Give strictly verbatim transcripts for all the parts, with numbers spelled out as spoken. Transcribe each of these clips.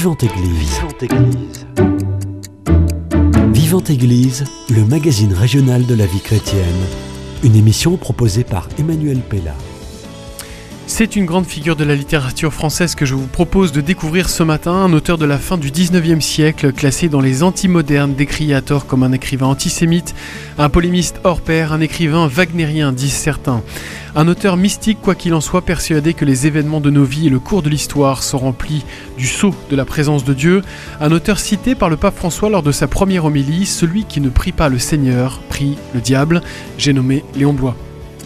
Vivante Église. Vivante Église. Vivante Église, le magazine régional de la vie chrétienne. Une émission proposée par Emmanuel Pella. C'est une grande figure de la littérature française que je vous propose de découvrir ce matin, un auteur de la fin du dix-neuvième siècle, classé dans les antimodernes, décrit à tort comme un écrivain antisémite, un polémiste hors pair, un écrivain wagnérien, disent certains. Un auteur mystique, quoi qu'il en soit, persuadé que les événements de nos vies et le cours de l'histoire sont remplis du sceau de la présence de Dieu. Un auteur cité par le pape François lors de sa première homélie, celui qui ne prie pas le Seigneur, prie le diable. J'ai nommé Léon Bloy.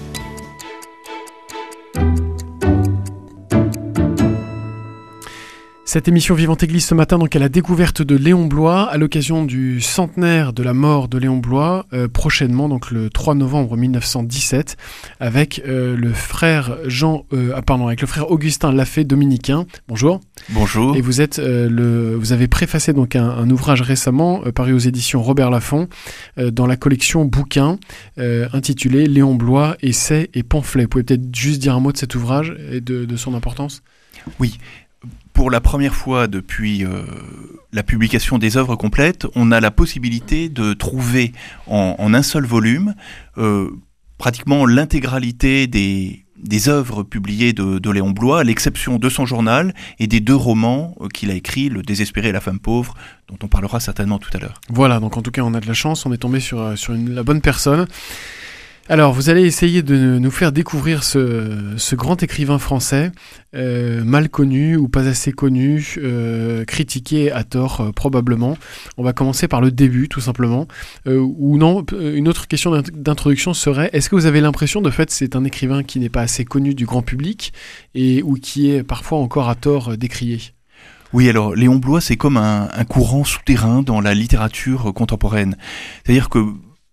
Cette émission Vivante Église ce matin, donc à la découverte de Léon Bloy, à l'occasion du centenaire de la mort de Léon Bloy, euh, prochainement, donc le trois novembre mille neuf cent dix-sept, avec euh, le frère Jean, euh, ah, pardon, avec le frère Augustin Lafay, dominicain. Bonjour. Bonjour. Et vous êtes euh, le, vous avez préfacé donc un, un ouvrage récemment euh, paru aux éditions Robert Laffont euh, dans la collection bouquins euh, intitulé Léon Bloy, essais et pamphlets. Vous pouvez peut-être juste dire un mot de cet ouvrage et de, de son importance ? Oui. Pour la première fois depuis euh, la publication des œuvres complètes, on a la possibilité de trouver en, en un seul volume euh, pratiquement l'intégralité des, des œuvres publiées de, de Léon Bloy, à l'exception de son journal et des deux romans euh, qu'il a écrits, Le désespéré et la femme pauvre, dont on parlera certainement tout à l'heure. Voilà, donc en tout cas on a de la chance, on est tombé sur, sur une, la bonne personne. Alors, vous allez essayer de nous faire découvrir ce, ce grand écrivain français, euh, mal connu ou pas assez connu, euh, critiqué à tort euh, probablement. On va commencer par le début, tout simplement. Euh, ou non, une autre question d'introduction serait, est-ce que vous avez l'impression, de fait, c'est un écrivain qui n'est pas assez connu du grand public et ou qui est parfois encore à tort décrié ? Oui, alors Léon Bloy, c'est comme un, un courant souterrain dans la littérature contemporaine. C'est-à-dire que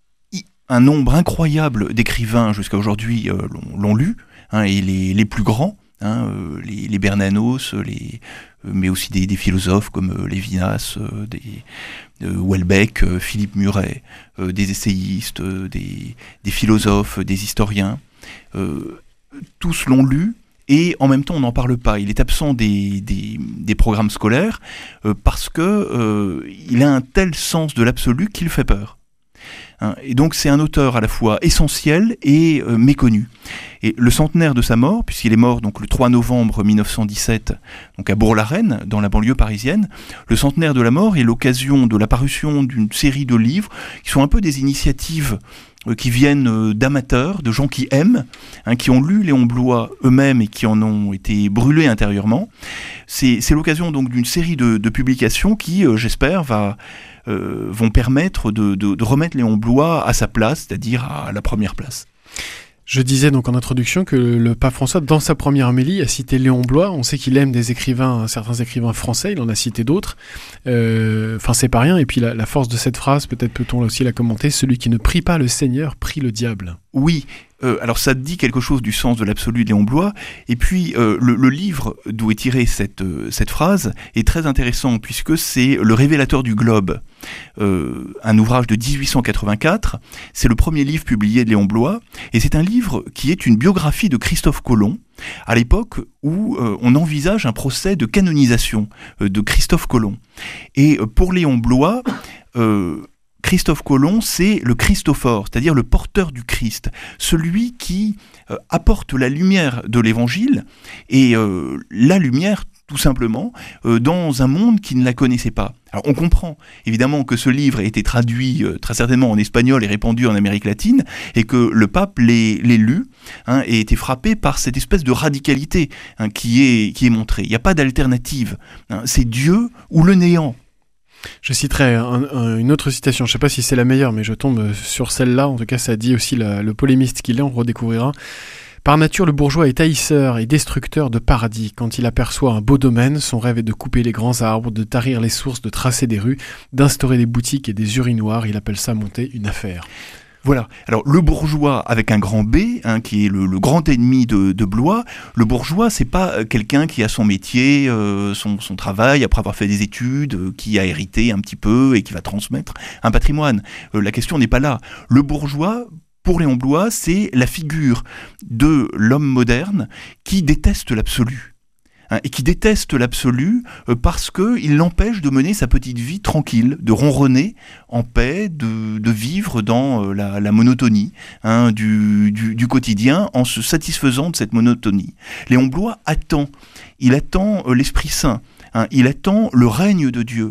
un nombre incroyable d'écrivains jusqu'à aujourd'hui euh, l'ont, l'ont lu, hein, et les, les plus grands, hein, euh, les, les Bernanos, les, euh, mais aussi des, des philosophes comme euh, Lévinas, euh, des, euh, Houellebecq, euh, Philippe Muret, euh, des essayistes, euh, des, des philosophes, des historiens, euh, tous l'ont lu. Et en même temps, on n'en parle pas. Il est absent des, des, des programmes scolaires euh, parce que euh, il a un tel sens de l'absolu qu'il fait peur. Et donc c'est un auteur à la fois essentiel et euh, méconnu. Et le centenaire de sa mort, puisqu'il est mort donc le trois novembre mille neuf cent dix-sept, donc à Bourg-la-Reine, dans la banlieue parisienne, le centenaire de la mort est l'occasion de la parution d'une série de livres qui sont un peu des initiatives euh, qui viennent euh, d'amateurs, de gens qui aiment, hein, qui ont lu Léon Bloy eux-mêmes et qui en ont été brûlés intérieurement. C'est, c'est l'occasion donc d'une série de, de publications qui, euh, j'espère, va... Euh, vont permettre de, de, de remettre Léon Bloy à sa place, c'est-à-dire à la première place. Je disais donc en introduction que le pape François, dans sa première homélie, a cité Léon Bloy. On sait qu'il aime des écrivains, certains écrivains français, il en a cité d'autres. Euh, enfin, c'est pas rien. Et puis la, la force de cette phrase, peut-être peut-on aussi la commenter, celui qui ne prie pas le Seigneur, prie le diable. Oui, euh, alors ça dit quelque chose du sens de l'absolu de Léon Bloy. Et puis euh, le, le livre d'où est tirée cette, euh, cette phrase est très intéressant puisque c'est Le Révélateur du Globe, euh, un ouvrage de dix-huit cent quatre-vingt-quatre. C'est le premier livre publié de Léon Bloy et c'est un livre qui est une biographie de Christophe Colomb, à l'époque où euh, on envisage un procès de canonisation euh, de Christophe Colomb. Et euh, pour Léon Bloy, euh, Christophe Colomb, c'est le Christophore, c'est-à-dire le porteur du Christ, celui qui euh, apporte la lumière de l'Évangile, et euh, la lumière, tout simplement, euh, dans un monde qui ne la connaissait pas. Alors on comprend évidemment que ce livre a été traduit euh, très certainement en espagnol et répandu en Amérique latine, et que le pape l'ait, l'ait lu, hein, et été frappé par cette espèce de radicalité, hein, qui est, qui est montrée. Il n'y a pas d'alternative, hein, c'est Dieu ou le néant. Je citerai un, un, une autre citation, je ne sais pas si c'est la meilleure, mais je tombe sur celle-là, en tout cas ça dit aussi la, le polémiste qu'il est, on redécouvrira. Par nature, le bourgeois est haïsseur et destructeur de paradis. Quand il aperçoit un beau domaine, son rêve est de couper les grands arbres, de tarir les sources, de tracer des rues, d'instaurer des boutiques et des urinoirs. Il appelle ça monter une affaire. Voilà. Alors le bourgeois avec un grand B, hein, qui est le, le grand ennemi de, de Bloy, le bourgeois c'est pas quelqu'un qui a son métier, euh, son, son travail après avoir fait des études, euh, qui a hérité un petit peu et qui va transmettre un patrimoine. Euh, la question n'est pas là. Le bourgeois, pour Léon Bloy, c'est la figure de l'homme moderne qui déteste l'absolu. hein, et qui déteste l'absolu euh, parce qu'il l'empêche de mener sa petite vie tranquille, de ronronner en paix, de, de vivre dans euh, la, la monotonie hein, du, du, du quotidien en se satisfaisant de cette monotonie. Léon Bloy attend, il attend euh, l'Esprit Saint, hein, il attend le règne de Dieu.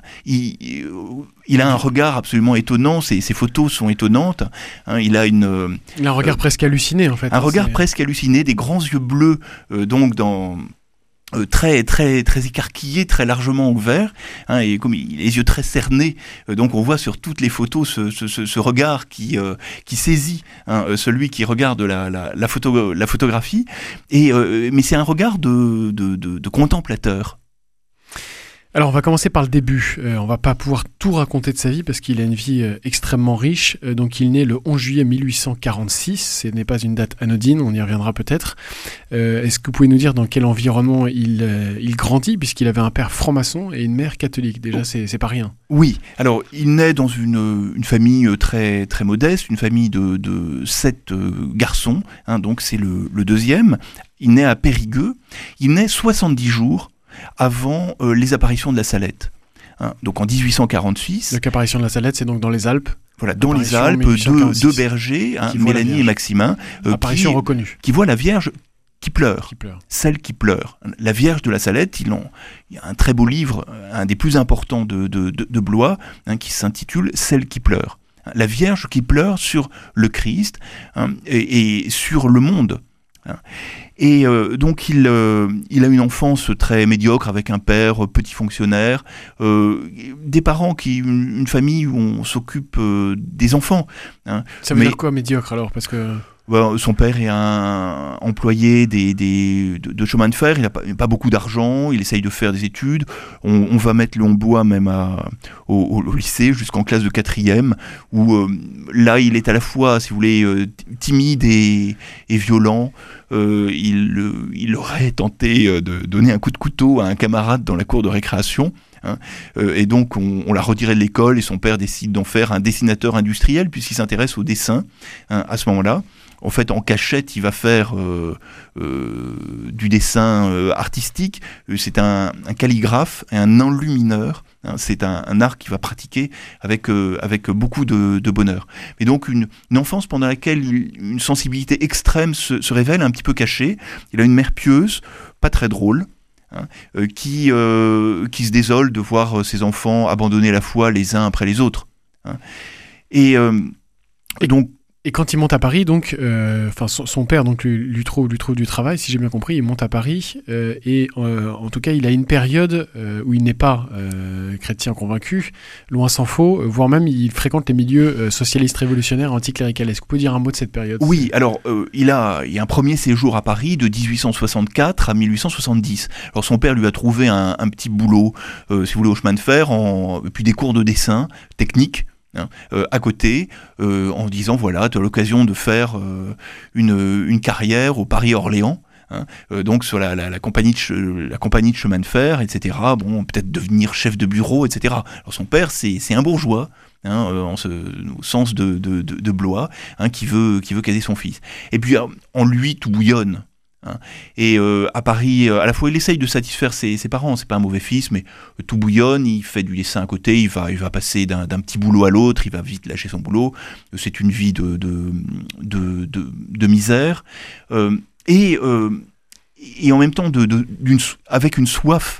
Il, il, il a un regard absolument étonnant, ses, ses photos sont étonnantes. Hein, il a une, il a un regard euh, presque halluciné en fait. Un hein, regard c'est... presque halluciné, des grands yeux bleus, euh, donc dans euh, très très très écarquillés, très largement ouverts, hein, et comme il, les yeux très cernés. Euh, donc on voit sur toutes les photos ce, ce, ce, ce regard qui euh, qui saisit hein, celui qui regarde la la, la, photo, la photographie. Et euh, mais c'est un regard de de, de, de contemplateur. Alors on va commencer par le début, euh, on va pas pouvoir tout raconter de sa vie parce qu'il a une vie euh, extrêmement riche, euh, donc il naît le onze juillet mille huit cent quarante-six, ce n'est pas une date anodine, on y reviendra peut-être. Euh, est-ce que vous pouvez nous dire dans quel environnement il, euh, il grandit, puisqu'il avait un père franc-maçon et une mère catholique, déjà c'est, c'est pas rien. Oui, alors il naît dans une, une famille très, très modeste, une famille de, de sept euh, garçons, hein, donc c'est le, le deuxième, il naît à Périgueux, il naît soixante-dix jours avant euh, les apparitions de la Salette. Hein, donc en dix-huit cent quarante-six. Donc l'apparition de la Salette, c'est donc dans les Alpes. Voilà, dans les Alpes, deux, deux bergers, hein, Mélanie et Maximin, euh, apparition qui, reconnue, qui voient la Vierge qui pleure, qui pleure, celle qui pleure. La Vierge de la Salette, il, en, il y a un très beau livre, un des plus importants de, de, de, de Bloy, hein, qui s'intitule Celle qui pleure. La Vierge qui pleure sur le Christ hein, et, et sur le monde. Hein. Et euh, donc il, euh, il a une enfance très médiocre avec un père euh, petit fonctionnaire, euh, des parents qui une, une famille où on s'occupe euh, des enfants. Hein. Ça veut Mais, dire quoi médiocre alors parce que ben, son père est un employé des, des, de, de chemin de fer, il n'a pas, pas beaucoup d'argent, il essaye de faire des études, on, on va mettre Léon Bloy même à, au, au lycée jusqu'en classe de quatrième, où euh, là il est à la fois, si vous voulez, euh, timide et, et violent. Euh, il, euh, il aurait tenté euh, de donner un coup de couteau à un camarade dans la cour de récréation. Hein, euh, et donc on, on l'a retiré de l'école et son père décide d'en faire un dessinateur industriel puisqu'il s'intéresse au dessin hein, à ce moment-là. En fait, en cachette, il va faire euh, euh, du dessin euh, artistique. C'est un, un calligraphe et un enlumineur. Hein, c'est un, un art qu'il va pratiquer avec, euh, avec beaucoup de, de bonheur. Mais donc une, une enfance pendant laquelle il, une sensibilité extrême se, se révèle un petit peu cachée. Il a une mère pieuse, pas très drôle. Hein, euh, qui, euh, qui se désole de voir ses enfants abandonner la foi les uns après les autres. Hein. Et, euh, et donc Et quand il monte à Paris, donc, euh, enfin, son, son père donc lui, lui trouve lui trouve du travail, si j'ai bien compris, il monte à Paris euh, et euh, en tout cas, il a une période euh, où il n'est pas euh, chrétien convaincu, loin s'en faut, voire même il fréquente les milieux euh, socialistes révolutionnaires anticléricales. Est-ce que vous pouvez dire un mot de cette période ? Oui, alors euh, il a il y a un premier séjour à Paris de dix-huit cent soixante-quatre à mille huit cent soixante-dix. Alors son père lui a trouvé un, un petit boulot, euh, si vous voulez, au chemin de fer, en, et puis des cours de dessin technique. Hein, euh, à côté, euh, en disant voilà, tu as l'occasion de faire euh, une, une carrière au Paris-Orléans, hein, euh, donc sur la, la, la, compagnie de che, la compagnie de chemin de fer, et cetera. Bon, peut-être devenir chef de bureau, et cetera. Alors son père, c'est, c'est un bourgeois, hein, euh, en ce, au sens de, de, de, de Bloy, hein, qui veut, qui veut caser son fils. Et puis en lui, tout bouillonne. Hein. Et euh, à Paris, euh, à la fois, il essaye de satisfaire ses, ses parents. C'est pas un mauvais fils, mais euh, tout bouillonne. Il fait du dessin à côté. Il va, il va passer d'un, d'un petit boulot à l'autre. Il va vite lâcher son boulot. Euh, c'est une vie de, de, de, de, de misère. Euh, et, euh, et en même temps, de, de, d'une, avec une soif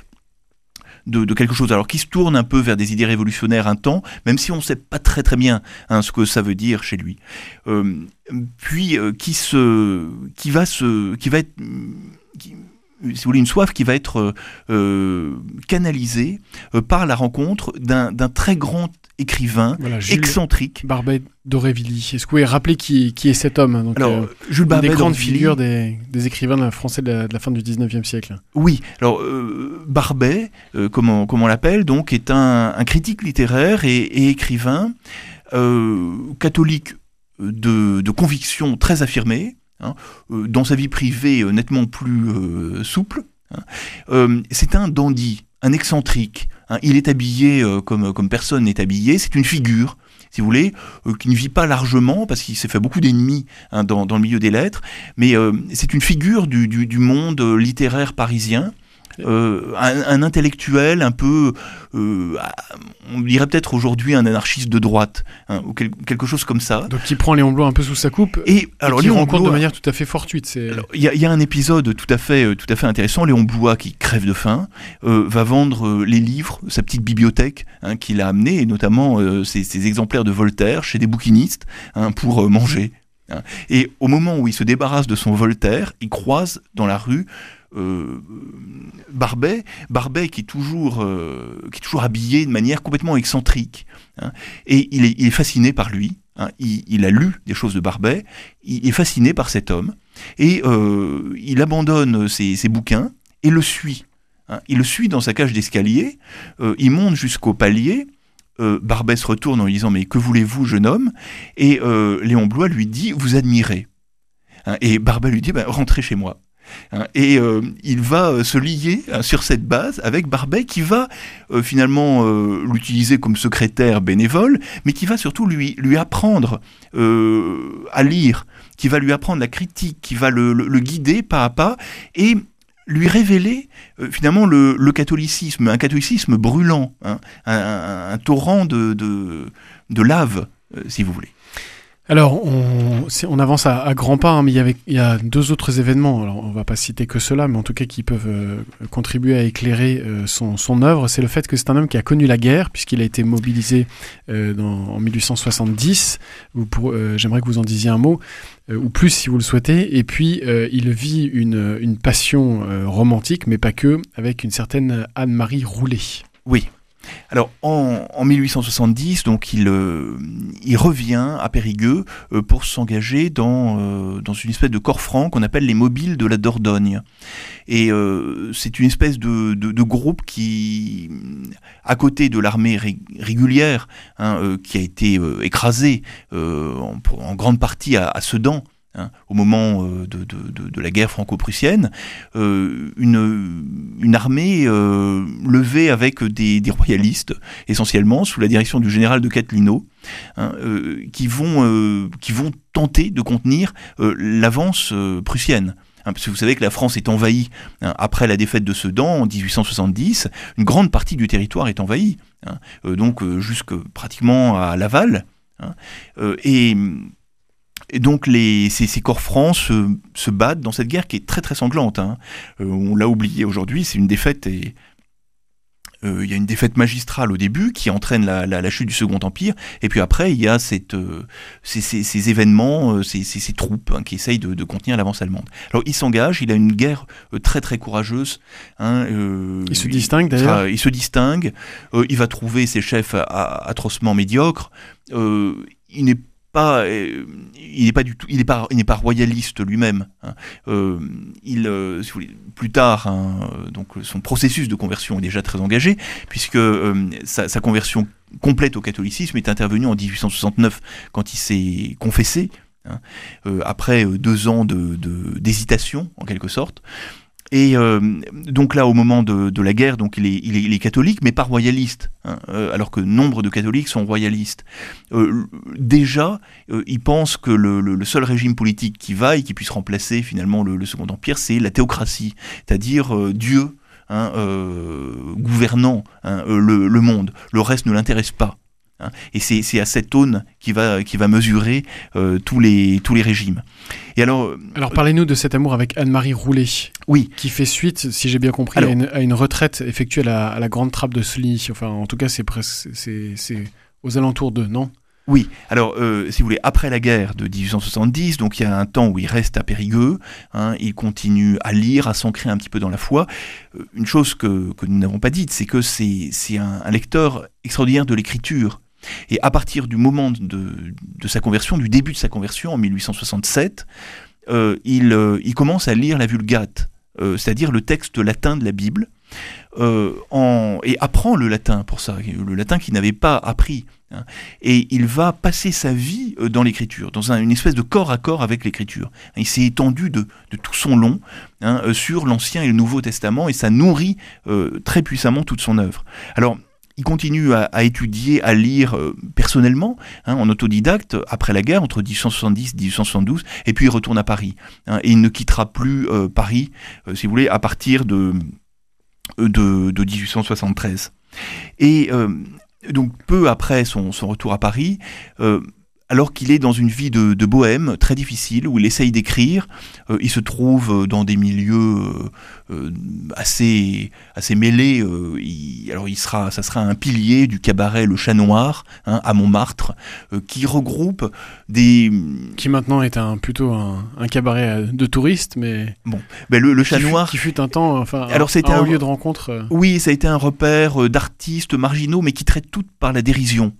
de, de quelque chose, alors qui se tourne un peu vers des idées révolutionnaires un temps, même si on ne sait pas très très bien hein, ce que ça veut dire chez lui. Euh, puis euh, qui se, qui va se, qui va être, qui, si vous voulez, une soif qui va être euh, canalisée euh, par la rencontre d'un, d'un très grand écrivain, voilà, Jules excentrique. Barbet d'Aurevilly. Est-ce que vous pouvez rappeler qui, qui est cet homme donc, alors, euh, Jules Barbet une des grandes figures des, des écrivains français de la, de la fin du dix-neuvième siècle. Oui, alors euh, Barbet, euh, comme, on, comme on l'appelle, donc, est un, un critique littéraire et, et écrivain euh, catholique de, de conviction très affirmée, hein, euh, dans sa vie privée euh, nettement plus euh, souple. Hein. Euh, c'est un dandy, un excentrique. Hein, il est habillé euh, comme, comme personne n'est habillé, c'est une figure. si vous voulez, euh, qui ne vit pas largement, parce qu'il s'est fait beaucoup d'ennemis hein, dans, dans le milieu des lettres, mais euh, c'est une figure du, du, du monde littéraire parisien, euh, un, un intellectuel un peu, euh, on dirait peut-être aujourd'hui un anarchiste de droite, hein, ou quel, quelque chose comme ça. Donc qui prend Léon Bloy un peu sous sa coupe, et, alors, et qui Léon rencontre Bloy, de manière tout à fait fortuite. Il y, y a un épisode tout à fait, tout à fait intéressant. Léon Bloy, qui crève de faim, euh, va vendre euh, les livres, sa petite bibliothèque hein, qu'il a amenée, et notamment euh, ses, ses exemplaires de Voltaire chez des bouquinistes hein, pour euh, manger. Hein. Et au moment où il se débarrasse de son Voltaire, il croise dans la rue Euh, Barbet, Barbet qui est toujours, euh, qui est toujours habillé de manière complètement excentrique, hein, et il est, il est fasciné par lui. Hein, il, il a lu des choses de Barbet, il est fasciné par cet homme, et euh, il abandonne ses, ses bouquins et le suit. Hein, il le suit dans sa cage d'escalier, euh, il monte jusqu'au palier. Euh, Barbet se retourne en lui disant « Mais que voulez-vous, jeune homme ?» Et euh, Léon Bloy lui dit « Vous admirez. Hein, » Et Barbet lui dit bah, « Rentrez chez moi. » Hein, et euh, il va euh, se lier hein, sur cette base avec Barbet qui va euh, finalement euh, l'utiliser comme secrétaire bénévole, mais qui va surtout lui, lui apprendre euh, à lire, qui va lui apprendre la critique, qui va le, le, le guider pas à pas et lui révéler euh, finalement le, le catholicisme, un catholicisme brûlant, hein, un, un, un torrent de, de, de lave, euh, si vous voulez. Alors, on, on avance à, à grands pas, hein, mais il y, avait, il y a deux autres événements, alors on va pas citer que cela, mais en tout cas qui peuvent euh, contribuer à éclairer euh, son, son œuvre. C'est le fait que c'est un homme qui a connu la guerre, puisqu'il a été mobilisé euh, dans, en mille huit cent soixante-dix, ou pour, euh, j'aimerais que vous en disiez un mot, euh, ou plus si vous le souhaitez, et puis euh, il vit une, une passion euh, romantique, mais pas que, avec une certaine Anne-Marie Roulet. Oui. Alors, en, en mille huit cent soixante-dix, donc, il, euh, il revient à Périgueux euh, pour s'engager dans, euh, dans une espèce de corps franc qu'on appelle les Mobiles de la Dordogne. Et euh, c'est une espèce de, de, de groupe qui, à côté de l'armée ré, régulière, hein, euh, qui a été euh, écrasée euh, en, en grande partie à, à Sedan, Hein, au moment euh, de, de, de, de la guerre franco-prussienne, euh, une, une armée euh, levée avec des, des royalistes, essentiellement, sous la direction du général de Catlino, hein, euh, qui, vont, euh, qui vont tenter de contenir euh, l'avance euh, prussienne. Hein, parce que vous savez que la France est envahie hein, après la défaite de Sedan en dix-huit cent soixante-dix, une grande partie du territoire est envahie, hein, euh, donc euh, jusque pratiquement à Laval, hein, euh, et... Et donc les, ces, ces corps francs se, se battent dans cette guerre qui est très très sanglante. Hein. Euh, on l'a oublié aujourd'hui, c'est une défaite et euh, il y a une défaite magistrale au début qui entraîne la, la, la chute du Second Empire. Et puis après il y a cette, euh, ces, ces, ces événements, euh, ces, ces, ces troupes hein, qui essayent de, de contenir l'avance allemande. Alors il s'engage, il a une guerre euh, très très courageuse. Hein, euh, il se distingue il, d'ailleurs. Il se distingue. Euh, il va trouver ses chefs à, à, atrocement médiocres. Euh, il n'est Pas, euh, il n'est pas du tout, il n'est pas, il n'est pas royaliste lui-même. Hein. Euh, il, euh, si vous voulez, plus tard, hein, donc son processus de conversion est déjà très engagé, puisque euh, sa, sa conversion complète au catholicisme est intervenue en dix-huit cent soixante-neuf quand il s'est confessé, hein, euh, après deux ans de, de, d'hésitation en quelque sorte. Et euh, donc là, au moment de, de la guerre, donc il est, il est, il est catholique, mais pas royaliste, hein, euh, alors que nombre de catholiques sont royalistes. Euh, déjà, euh, il pense que le, le, le seul régime politique qui vaille, qui puisse remplacer finalement le, le Second Empire, c'est la théocratie, c'est-à-dire euh, Dieu hein, euh, gouvernant hein, euh, le, le monde. Le reste ne l'intéresse pas. Hein, et c'est, c'est à cette aune qui va, qui va mesurer euh, tous, les, tous les régimes. Et alors, alors parlez-nous de cet amour avec Anne-Marie Roulet, oui. qui fait suite, si j'ai bien compris, alors, à, une, à une retraite effectuée à la, à la Grande Trappe de Sully. Enfin, en tout cas, c'est, presque, c'est, c'est aux alentours d'eux, non ? Oui, alors euh, si vous voulez, après la guerre de dix-huit cent soixante-dix, donc il y a un temps où il reste à Périgueux, hein, il continue à lire, à s'ancrer un petit peu dans la foi. Euh, une chose que, que nous n'avons pas dite, c'est que c'est, c'est un, un lecteur extraordinaire de l'écriture. Et à partir du moment de, de sa conversion, du début de sa conversion, en mille huit cent soixante-sept, euh, il, euh, il commence à lire la Vulgate, euh, c'est-à-dire le texte latin de la Bible, euh, en, et apprend le latin pour ça, le latin qu'il n'avait pas appris. Hein, et il va passer sa vie euh, dans l'écriture, dans un, une espèce de corps à corps avec l'écriture. Il s'est étendu de, de tout son long hein, euh, sur l'Ancien et le Nouveau Testament, et ça nourrit euh, très puissamment toute son œuvre. Alors, il continue à, à étudier, à lire euh, personnellement, hein, en autodidacte, après la guerre, entre dix-huit cent soixante-dix et dix-huit cent soixante-douze, et puis il retourne à Paris. Hein, et il ne quittera plus euh, Paris, euh, si vous voulez, à partir de, de, de dix-huit cent soixante-treize. Et euh, donc, peu après son, son retour à Paris, euh, alors qu'il est dans une vie de, de bohème très difficile, où il essaye d'écrire, euh, il se trouve dans des milieux euh, euh, assez, assez mêlés. Euh, il, alors il sera, ça sera un pilier du cabaret Le Chat Noir, hein, à Montmartre, euh, qui regroupe des... Qui maintenant est un, plutôt un, un cabaret de touristes, mais... Bon, ben le, le Chat qui Noir... Fut, qui fut un temps enfin, alors, un, un un lieu de rencontre. Euh... Oui, ça a été un repère d'artistes marginaux, mais qui traitent toutes par la dérision.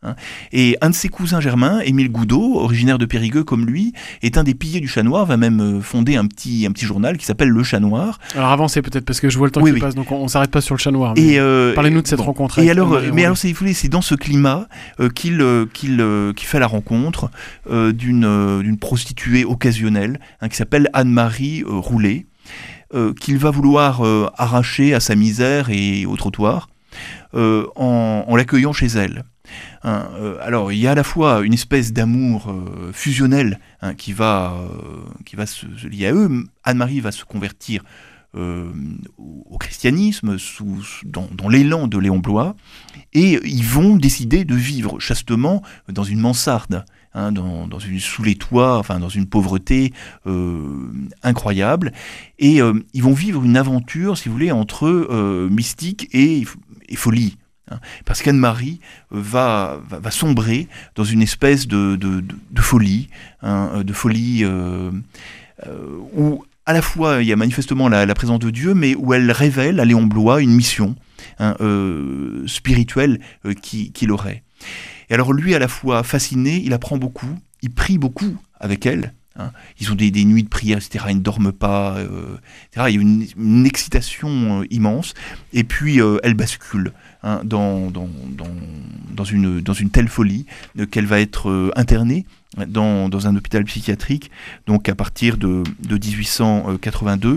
Et un de ses cousins germains, Émile Goudot, originaire de Périgueux comme lui, est un des piliers du Chat Noir, va même fonder un petit, un petit journal qui s'appelle Le Chat Noir. Alors avancez peut-être, parce que je vois le temps oui, qui oui. passe, donc on ne s'arrête pas sur le Chat Noir. Et euh, parlez-nous de cette bon, rencontre. Et alors, mais alors c'est, c'est dans ce climat euh, qu'il, euh, qu'il, euh, qu'il fait la rencontre euh, d'une, euh, d'une prostituée occasionnelle, hein, qui s'appelle Anne-Marie euh, Roulet, euh, qu'il va vouloir euh, arracher à sa misère et au trottoir, euh, en, en l'accueillant chez elle. Hein, euh, alors il y a à la fois une espèce d'amour euh, fusionnel, hein, qui va, euh, qui va se, se lier à eux. Anne-Marie va se convertir euh, au, au christianisme sous, dans, dans l'élan de Léon Bloy, et ils vont décider de vivre chastement dans une mansarde, hein, dans, dans une, sous les toits, enfin dans une pauvreté euh, incroyable, et euh, ils vont vivre une aventure, si vous voulez, entre euh, mystique et, et folie. Parce qu'Anne-Marie va, va, va sombrer dans une espèce de, de, de, de folie, hein, de folie euh, euh, où à la fois il y a manifestement la, la présence de Dieu, mais où elle révèle à Léon Bloy une mission, hein, euh, spirituelle euh, qu'il, qu'il aurait. Et alors lui, à la fois fasciné, il apprend beaucoup, il prie beaucoup avec elle. Hein. Ils ont des, des nuits de prière, et cetera. Ils ne dorment pas, euh, et cetera. Il y a une, une excitation euh, immense. Et puis, euh, elle bascule, hein, dans, dans, dans, dans, une, dans une telle folie euh, qu'elle va être euh, internée dans, dans un hôpital psychiatrique, donc à partir de, de dix-huit cent quatre-vingt-deux.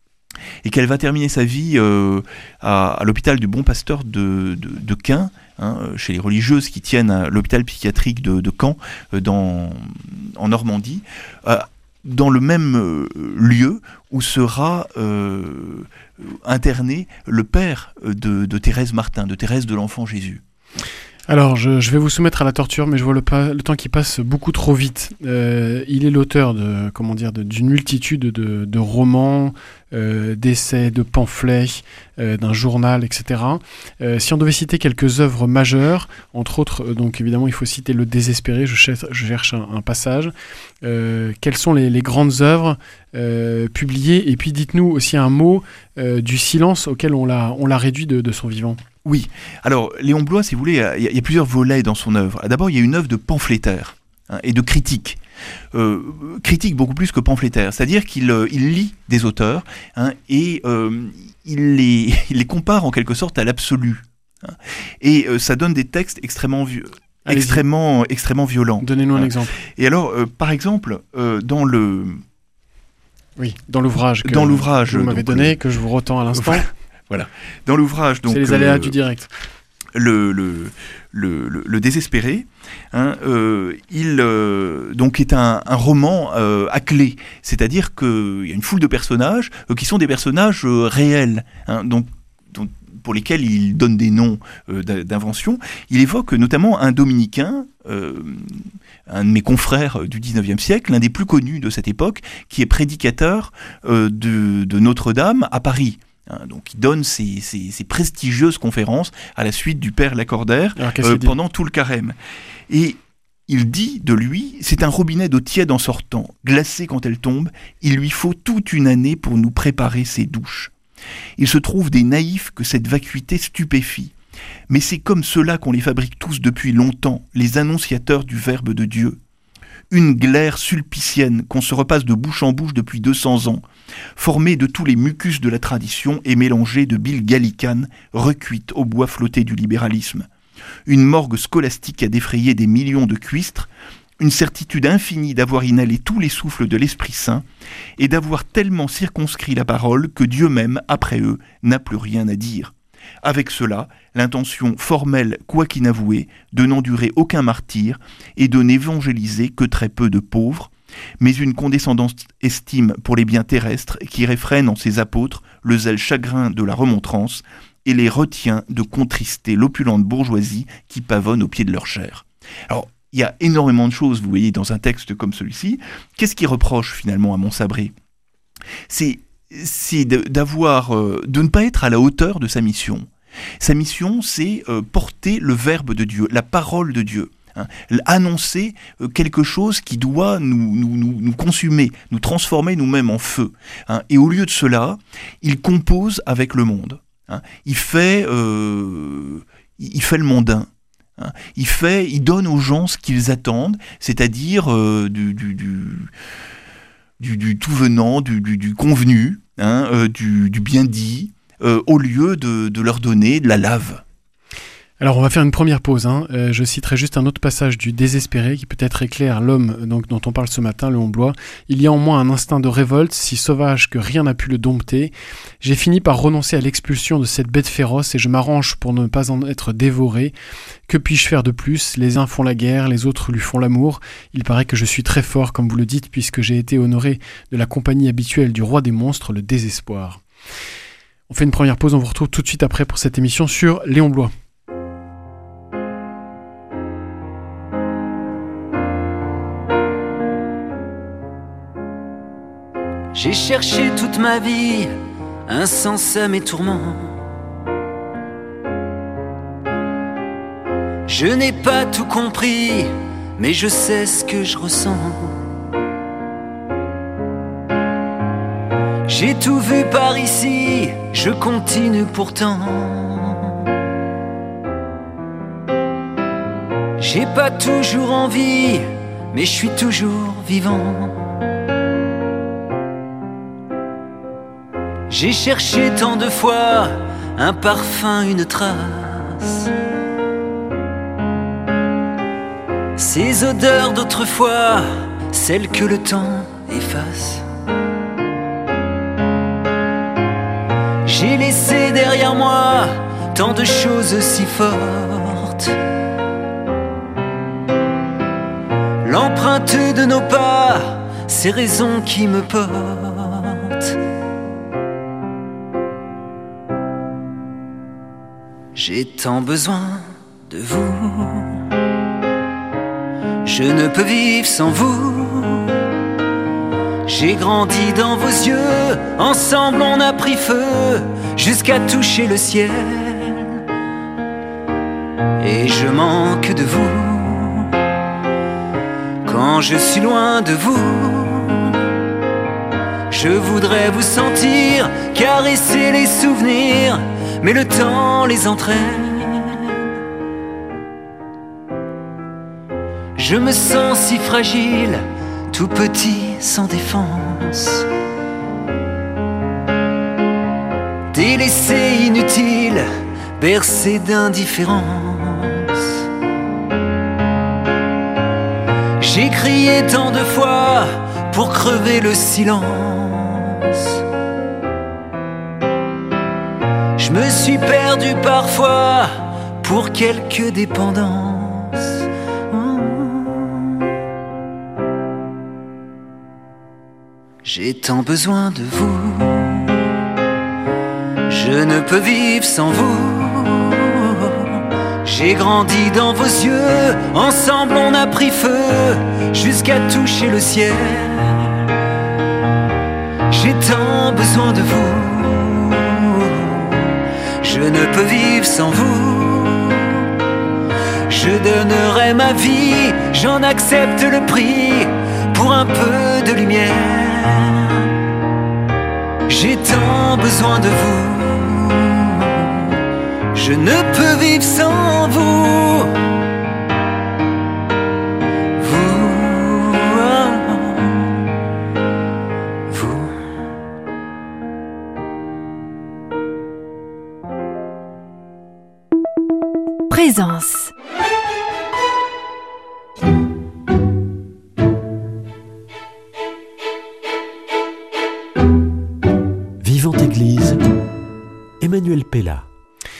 Et qu'elle va terminer sa vie euh, à, à l'hôpital du Bon Pasteur de, de, de Caen, hein, chez les religieuses qui tiennent à l'hôpital psychiatrique de, de Caen, euh, dans, en Normandie, euh, dans le même euh, lieu où sera euh, interné le père de, de Thérèse Martin, de Thérèse de l'Enfant Jésus. Alors, je, je vais vous soumettre à la torture, mais je vois le, pas, le temps qui passe beaucoup trop vite. Euh, il est l'auteur de, comment dire, de, d'une multitude de, de romans, euh, d'essais, de pamphlets, euh, d'un journal, et cetera. Euh, si on devait citer quelques œuvres majeures, entre autres, euh, donc évidemment, il faut citer Le Désespéré. Je cherche, je cherche un, un passage. Euh, quelles sont les, les grandes œuvres euh, publiées? Et puis, dites-nous aussi un mot euh, du silence auquel on l'a, on l'a réduit de, de son vivant. Oui, alors Léon Bloy, si vous voulez, il y, y a plusieurs volets dans son œuvre. D'abord, il y a une œuvre de pamphlétaire, hein, et de critique. Euh, critique beaucoup plus que pamphlétaire, c'est-à-dire qu'il euh, il lit des auteurs, hein, et euh, il, les, il les compare en quelque sorte à l'absolu. Hein, et euh, ça donne des textes extrêmement, vi- extrêmement, extrêmement violents. Donnez-nous un hein. exemple. Et alors, euh, par exemple, euh, dans le... Oui, dans l'ouvrage que dans l'ouvrage, vous m'avez donc, donné, euh, que je vous retends à l'instant. Voilà. Voilà. Dans l'ouvrage, donc, c'est les aléas euh, du direct. Le, le, le, le, le Désespéré, hein, euh, il euh, donc est un, un roman euh, à clé, c'est-à-dire qu'il y a une foule de personnages euh, qui sont des personnages euh, réels, hein, donc, donc, pour lesquels il donne des noms euh, d'invention. Il évoque notamment un dominicain, euh, un de mes confrères du dix-neuvième siècle, l'un des plus connus de cette époque, qui est prédicateur euh, de, de Notre-Dame à Paris. Donc il donne ces, ces, ces prestigieuses conférences à la suite du père Lacordaire euh, pendant tout le carême. Et il dit de lui, c'est un robinet d'eau tiède en sortant, glacée quand elle tombe, il lui faut toute une année pour nous préparer ses douches. Il se trouve des naïfs que cette vacuité stupéfie. Mais c'est comme cela qu'on les fabrique tous depuis longtemps, les annonciateurs du Verbe de Dieu. Une glaire sulpicienne qu'on se repasse de bouche en bouche depuis deux cents ans, formée de tous les mucus de la tradition et mélangée de bile gallicane recuite au bois flotté du libéralisme. Une morgue scolastique à défrayer des millions de cuistres, une certitude infinie d'avoir inhalé tous les souffles de l'Esprit Saint et d'avoir tellement circonscrit la parole que Dieu même, après eux, n'a plus rien à dire. Avec cela, l'intention formelle, quoi qu'inavouée, de n'endurer aucun martyr et de n'évangéliser que très peu de pauvres, mais une condescendance estime pour les biens terrestres qui réfrène en ses apôtres le zèle chagrin de la remontrance et les retient de contrister l'opulente bourgeoisie qui pavonne au pied de leur chair. Alors, il y a énormément de choses, vous voyez, dans un texte comme celui-ci. Qu'est-ce qu'il reproche finalement à Montsabré ? C'est, c'est d'avoir, euh, de ne pas être à la hauteur de sa mission. Sa mission, c'est euh, porter le verbe de Dieu, la parole de Dieu. Hein, annoncer euh, quelque chose qui doit nous, nous, nous, nous consumer, nous transformer nous-mêmes en feu. Hein, et au lieu de cela, il compose avec le monde. Hein, il fait, euh, il fait le mondain. Hein, il fait, il donne aux gens ce qu'ils attendent, c'est-à-dire euh, du, du, du, du, du tout venant, du, du, du convenu, hein, euh, du, du bien dit, euh, au lieu de, de leur donner de la lave. Alors on va faire une première pause, hein. euh, je citerai juste un autre passage du Désespéré qui peut-être éclaire l'homme donc, dont on parle ce matin, le Homblois. Il y a en moi un instinct de révolte si sauvage que rien n'a pu le dompter. J'ai fini par renoncer à l'expulsion de cette bête féroce et je m'arrange pour ne pas en être dévoré. Que puis-je faire de plus ? Les uns font la guerre, les autres lui font l'amour. Il paraît que je suis très fort comme vous le dites puisque j'ai été honoré de la compagnie habituelle du roi des monstres, le désespoir. On fait une première pause, on vous retrouve tout de suite après pour cette émission sur Les Homblois. J'ai cherché toute ma vie un sens à mes tourments. Je n'ai pas tout compris, mais je sais ce que je ressens. J'ai tout vu par ici, je continue pourtant. J'ai pas toujours envie, mais je suis toujours vivant. J'ai cherché tant de fois un parfum, une trace. Ces odeurs d'autrefois, celles que le temps efface. J'ai laissé derrière moi tant de choses si fortes. L'empreinte de nos pas, ces raisons qui me portent. J'ai tant besoin de vous. Je ne peux vivre sans vous. J'ai grandi dans vos yeux. Ensemble on a pris feu jusqu'à toucher le ciel. Et je manque de vous. Quand je suis loin de vous, je voudrais vous sentir, caresser les souvenirs, mais le temps les entraîne. Je me sens si fragile, tout petit, sans défense. Délaissé, inutile, bercé d'indifférence. J'ai crié tant de fois pour crever le silence. Je me suis perdu parfois pour quelques dépendances. J'ai tant besoin de vous. Je ne peux vivre sans vous. J'ai grandi dans vos yeux. Ensemble on a pris feu jusqu'à toucher le ciel. J'ai tant besoin de vous. Je ne peux vivre sans vous. Je donnerai ma vie, j'en accepte le prix pour un peu de lumière. J'ai tant besoin de vous. Je ne peux vivre sans vous. Vous, vous. Présence. Vivante Église, Emmanuel Pella.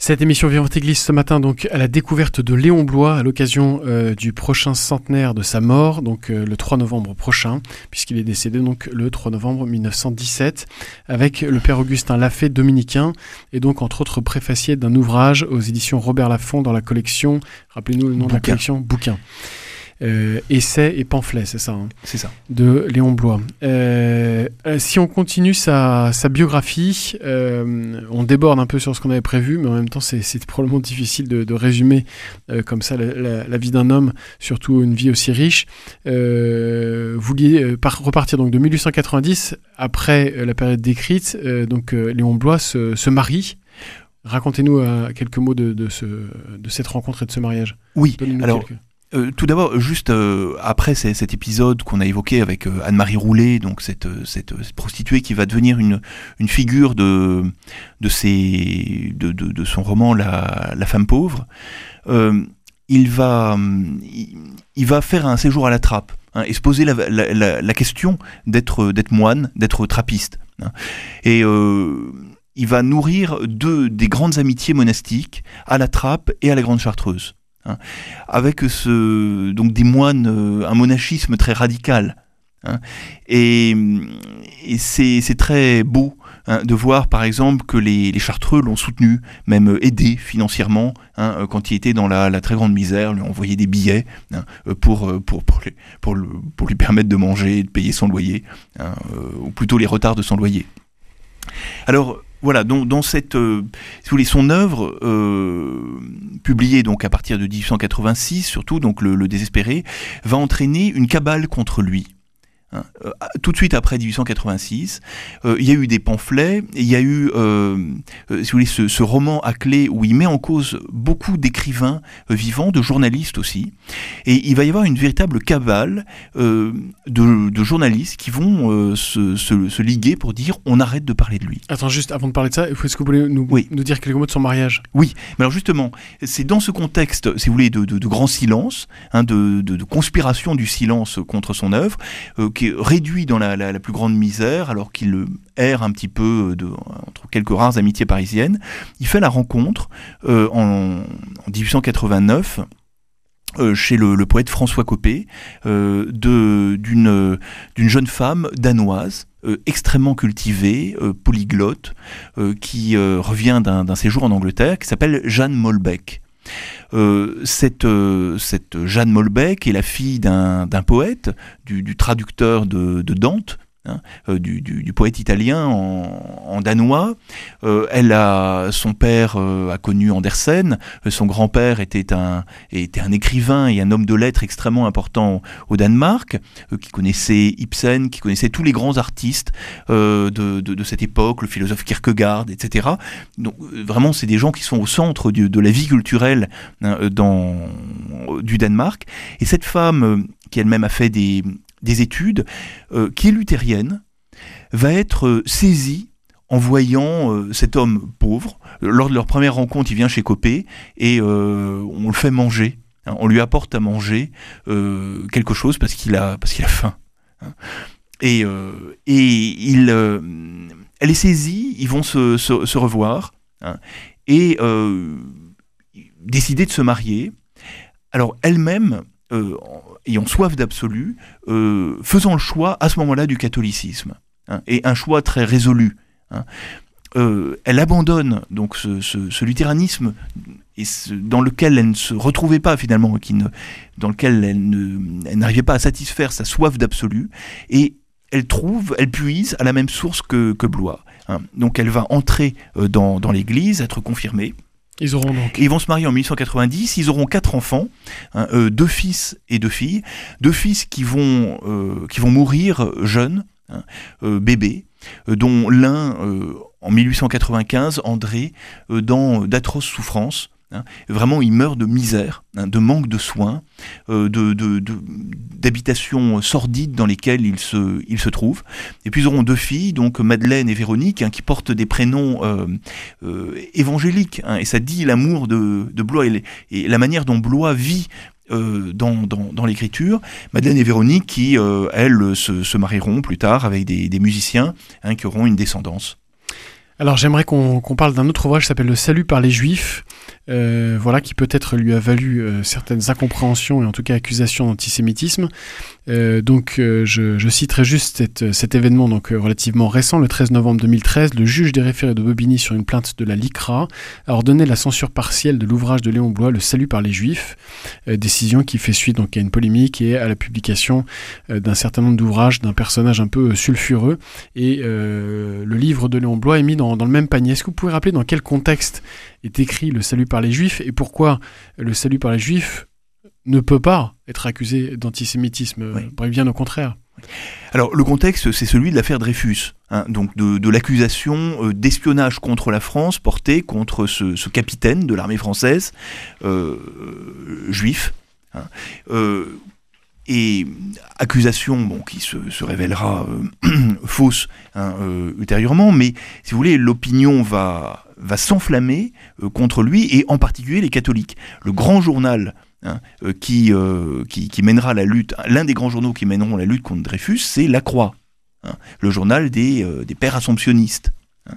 Cette émission Vivante Église ce matin donc à la découverte de Léon Bloy à l'occasion euh, du prochain centenaire de sa mort, donc euh, le trois novembre prochain, puisqu'il est décédé donc le trois novembre mille neuf cent dix-sept, avec le père Augustin Lafay, dominicain, et donc entre autres préfacier d'un ouvrage aux éditions Robert Laffont dans la collection, rappelez-nous le nom Bouquin. de la collection, Bouquin. Euh, essais et pamphlets, c'est ça hein, c'est ça. De Léon Bloy. Euh, si on continue sa, sa biographie, euh, on déborde un peu sur ce qu'on avait prévu, mais en même temps c'est, c'est probablement difficile de, de résumer euh, comme ça la, la, la vie d'un homme, surtout une vie aussi riche. Euh, vous vouliez euh, par, repartir donc de mille huit cent quatre-vingt-dix, après euh, la période décrite, euh, donc euh, Léon Bloy se, se marie. Racontez-nous euh, quelques mots de, de, ce, de cette rencontre et de ce mariage. Oui, Donnez-nous alors... quelques... Euh, tout d'abord, juste euh, après c- cet épisode qu'on a évoqué avec euh, Anne-Marie Roulet, donc cette, cette, cette prostituée qui va devenir une, une figure de, de, ses, de, de, de son roman La, la femme pauvre, euh, il, va, il, il va faire un séjour à la trappe hein, et se poser la, la, la, la question d'être, d'être moine, d'être trappiste. Hein. Et euh, il va nourrir deux des grandes amitiés monastiques à la Trappe et à la Grande Chartreuse. Hein, avec ce, donc des moines, euh, un monachisme très radical. Hein, et et c'est, c'est très beau hein, de voir par exemple que les, les Chartreux l'ont soutenu, même aidé financièrement hein, quand il était dans la, la très grande misère, lui envoyaient des billets hein, pour, pour, pour, les, pour, le, pour lui permettre de manger et de payer son loyer, hein, euh, ou plutôt les retards de son loyer. Alors, voilà, donc dans cette, euh, si vous voulez, son œuvre euh, publiée donc à partir de dix-huit cent quatre-vingt-six, surtout donc le, le Désespéré, va entraîner une cabale contre lui. Hein, euh, tout de suite après dix-huit cent quatre-vingt-six, euh, il y a eu des pamphlets, il y a eu, euh, euh, si vous voulez, ce, ce roman à clé où il met en cause beaucoup d'écrivains euh, vivants, de journalistes aussi, et il va y avoir une véritable cabale euh, de, de journalistes qui vont euh, se, se, se liguer pour dire on arrête de parler de lui. Attends, juste avant de parler de ça, est-ce que vous voulez nous, oui. nous dire quelques mots de son mariage ? Oui, mais alors justement, c'est dans ce contexte, si vous voulez, de, de, de grand silence, hein, de, de, de conspiration du silence contre son œuvre, euh, qui est réduit dans la, la, la plus grande misère, alors qu'il erre un petit peu de, entre quelques rares amitiés parisiennes. Il fait la rencontre euh, en, en dix-huit cent quatre-vingt-neuf euh, chez le, le poète François Coppée euh, de, d'une, d'une jeune femme danoise euh, extrêmement cultivée, euh, polyglotte, euh, qui euh, revient d'un, d'un séjour en Angleterre, qui s'appelle Jeanne Molbeck. Euh, cette, euh, cette Jeanne Molbeck est la fille d'un, d'un poète, du, du traducteur de, de Dante, hein, euh, du, du, du poète italien en, en danois. Euh, elle a, son père euh, a connu Andersen, euh, son grand-père était un, était un écrivain et un homme de lettres extrêmement important au Danemark, euh, qui connaissait Ibsen, qui connaissait tous les grands artistes euh, de, de, de cette époque, le philosophe Kierkegaard, et cetera. Donc euh, vraiment, c'est des gens qui sont au centre du, de la vie culturelle hein, dans, du Danemark. Et cette femme, euh, qui elle-même a fait des des études, euh, qui est luthérienne, va être euh, saisie en voyant euh, cet homme pauvre. Lors de leur première rencontre, il vient chez Coppée et euh, on le fait manger. Hein, on lui apporte à manger euh, quelque chose parce qu'il a, parce qu'il a faim. Hein. Et, euh, et il, euh, elle est saisie, ils vont se, se, se revoir hein, et euh, décider de se marier. Alors elle-même, Euh, ayant soif d'absolu, euh, faisant le choix à ce moment-là du catholicisme, hein, et un choix très résolu. Hein. Euh, elle abandonne donc ce, ce, ce luthéranisme et ce, dans lequel elle ne se retrouvait pas finalement, qui ne, dans lequel elle, ne, elle n'arrivait pas à satisfaire sa soif d'absolu, et elle trouve, elle puise à la même source que, que Bloy. Hein. Donc elle va entrer euh, dans, dans l'église, être confirmée. Ils auront donc. Et ils vont se marier en mille huit cent quatre-vingt-dix, ils auront quatre enfants, hein, euh, deux fils et deux filles, deux fils qui vont, euh, qui vont mourir jeunes, hein, euh, bébés, euh, dont l'un, euh, en mille huit cent quatre-vingt-quinze, André, euh, dans d'atroces souffrances. Hein, vraiment, il meurt de misère, hein, de manque de soins, euh, de, de, de, d'habitations sordides dans lesquelles il se, il se trouve. Et puis ils auront deux filles, donc Madeleine et Véronique, hein, qui portent des prénoms euh, euh, évangéliques. Hein, et ça dit l'amour de, de Bloy et, et la manière dont Bloy vit euh, dans, dans, dans l'écriture. Madeleine et Véronique qui, euh, elles, se, se marieront plus tard avec des, des musiciens hein, qui auront une descendance. Alors j'aimerais qu'on, qu'on parle d'un autre ouvrage qui s'appelle Le Salut par les Juifs, euh, voilà, qui peut-être lui a valu euh, certaines incompréhensions et en tout cas accusations d'antisémitisme. Euh, donc euh, je, je citerai juste cette, cet événement donc, euh, relativement récent, le treize novembre deux mille treize, le juge des référés de Bobigny sur une plainte de la LICRA a ordonné la censure partielle de l'ouvrage de Léon Bloy, Le Salut par les Juifs, euh, décision qui fait suite donc, à une polémique et à la publication euh, d'un certain nombre d'ouvrages d'un personnage un peu sulfureux. Et euh, le livre de Léon Bloy est mis dans, dans le même panier. Est-ce que vous pouvez rappeler dans quel contexte est écrit Le Salut par les Juifs et pourquoi Le Salut par les Juifs ne peut pas être accusé d'antisémitisme, oui. Bref, bien au contraire. Alors le contexte, c'est celui de l'affaire Dreyfus, hein, donc de, de l'accusation euh, d'espionnage contre la France portée contre ce, ce capitaine de l'armée française, euh, euh, juif, hein, euh, et accusation bon, qui se, se révélera euh, fausse hein, euh, ultérieurement, mais si vous voulez, l'opinion va, va s'enflammer euh, contre lui, et en particulier les catholiques. Le grand journal Hein, euh, qui, euh, qui, qui mènera la lutte, l'un des grands journaux qui mèneront la lutte contre Dreyfus, c'est La Croix, hein, le journal des, euh, des pères assomptionnistes. Hein.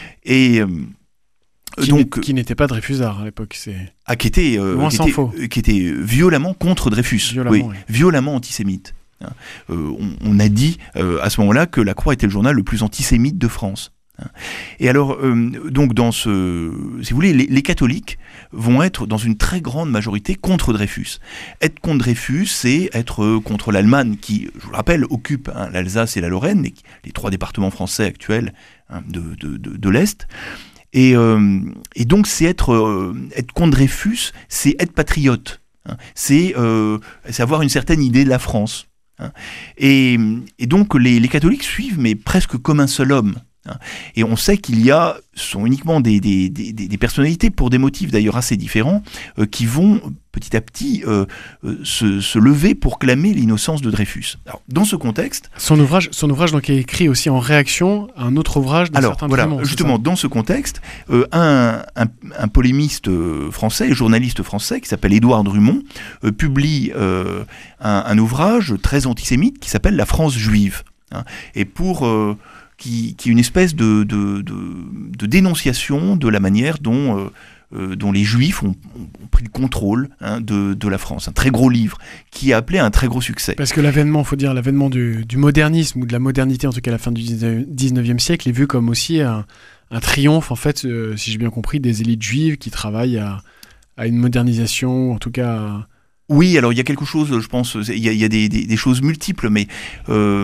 Et euh, qui, donc, n'est, qui n'était pas Dreyfusard à l'époque, c'est ah, qui était, euh, qui, était, euh, qui était violemment contre Dreyfus, violemment, oui, oui. violemment antisémite. Hein. Euh, on, on a dit euh, à ce moment-là que La Croix était le journal le plus antisémite de France. Et alors, euh, donc, dans ce, si vous voulez, les, les catholiques vont être dans une très grande majorité contre Dreyfus. Être contre Dreyfus, c'est être contre l'Allemagne, qui, je vous le rappelle, occupe hein, l'Alsace et la Lorraine, les, les trois départements français actuels hein, de, de, de, de l'Est. Et, euh, et donc, c'est être, euh, être contre Dreyfus, c'est être patriote. Hein, c'est, euh, c'est avoir une certaine idée de la France. Hein, et, et donc, les, les catholiques suivent, mais presque comme un seul homme. Et on sait qu'il y a, ce sont uniquement des, des, des, des personnalités, pour des motifs d'ailleurs assez différents, euh, qui vont petit à petit euh, euh, se, se lever pour clamer l'innocence de Dreyfus. Alors, dans ce contexte... Son ouvrage, son ouvrage donc, est écrit aussi en réaction à un autre ouvrage de alors, certains voilà, Drummond, justement, dans ce contexte, euh, un, un, un polémiste français, journaliste français, qui s'appelle Édouard Drummond, euh, publie euh, un, un ouvrage très antisémite qui s'appelle « La France juive hein ». Et pour... Euh, Qui, qui est une espèce de, de, de, de dénonciation de la manière dont, euh, euh, dont les Juifs ont, ont pris le contrôle hein, de, de la France. Un très gros livre qui a appelé un très gros succès. Parce que l'avènement, il faut dire, l'avènement du, du modernisme ou de la modernité, en tout cas à la fin du dix-neuvième siècle, est vu comme aussi un, un triomphe, en fait, euh, si j'ai bien compris, des élites juives qui travaillent à, à une modernisation, en tout cas... À... Oui, alors il y a quelque chose, je pense, il y a, il y a des, des, des choses multiples, mais... Euh,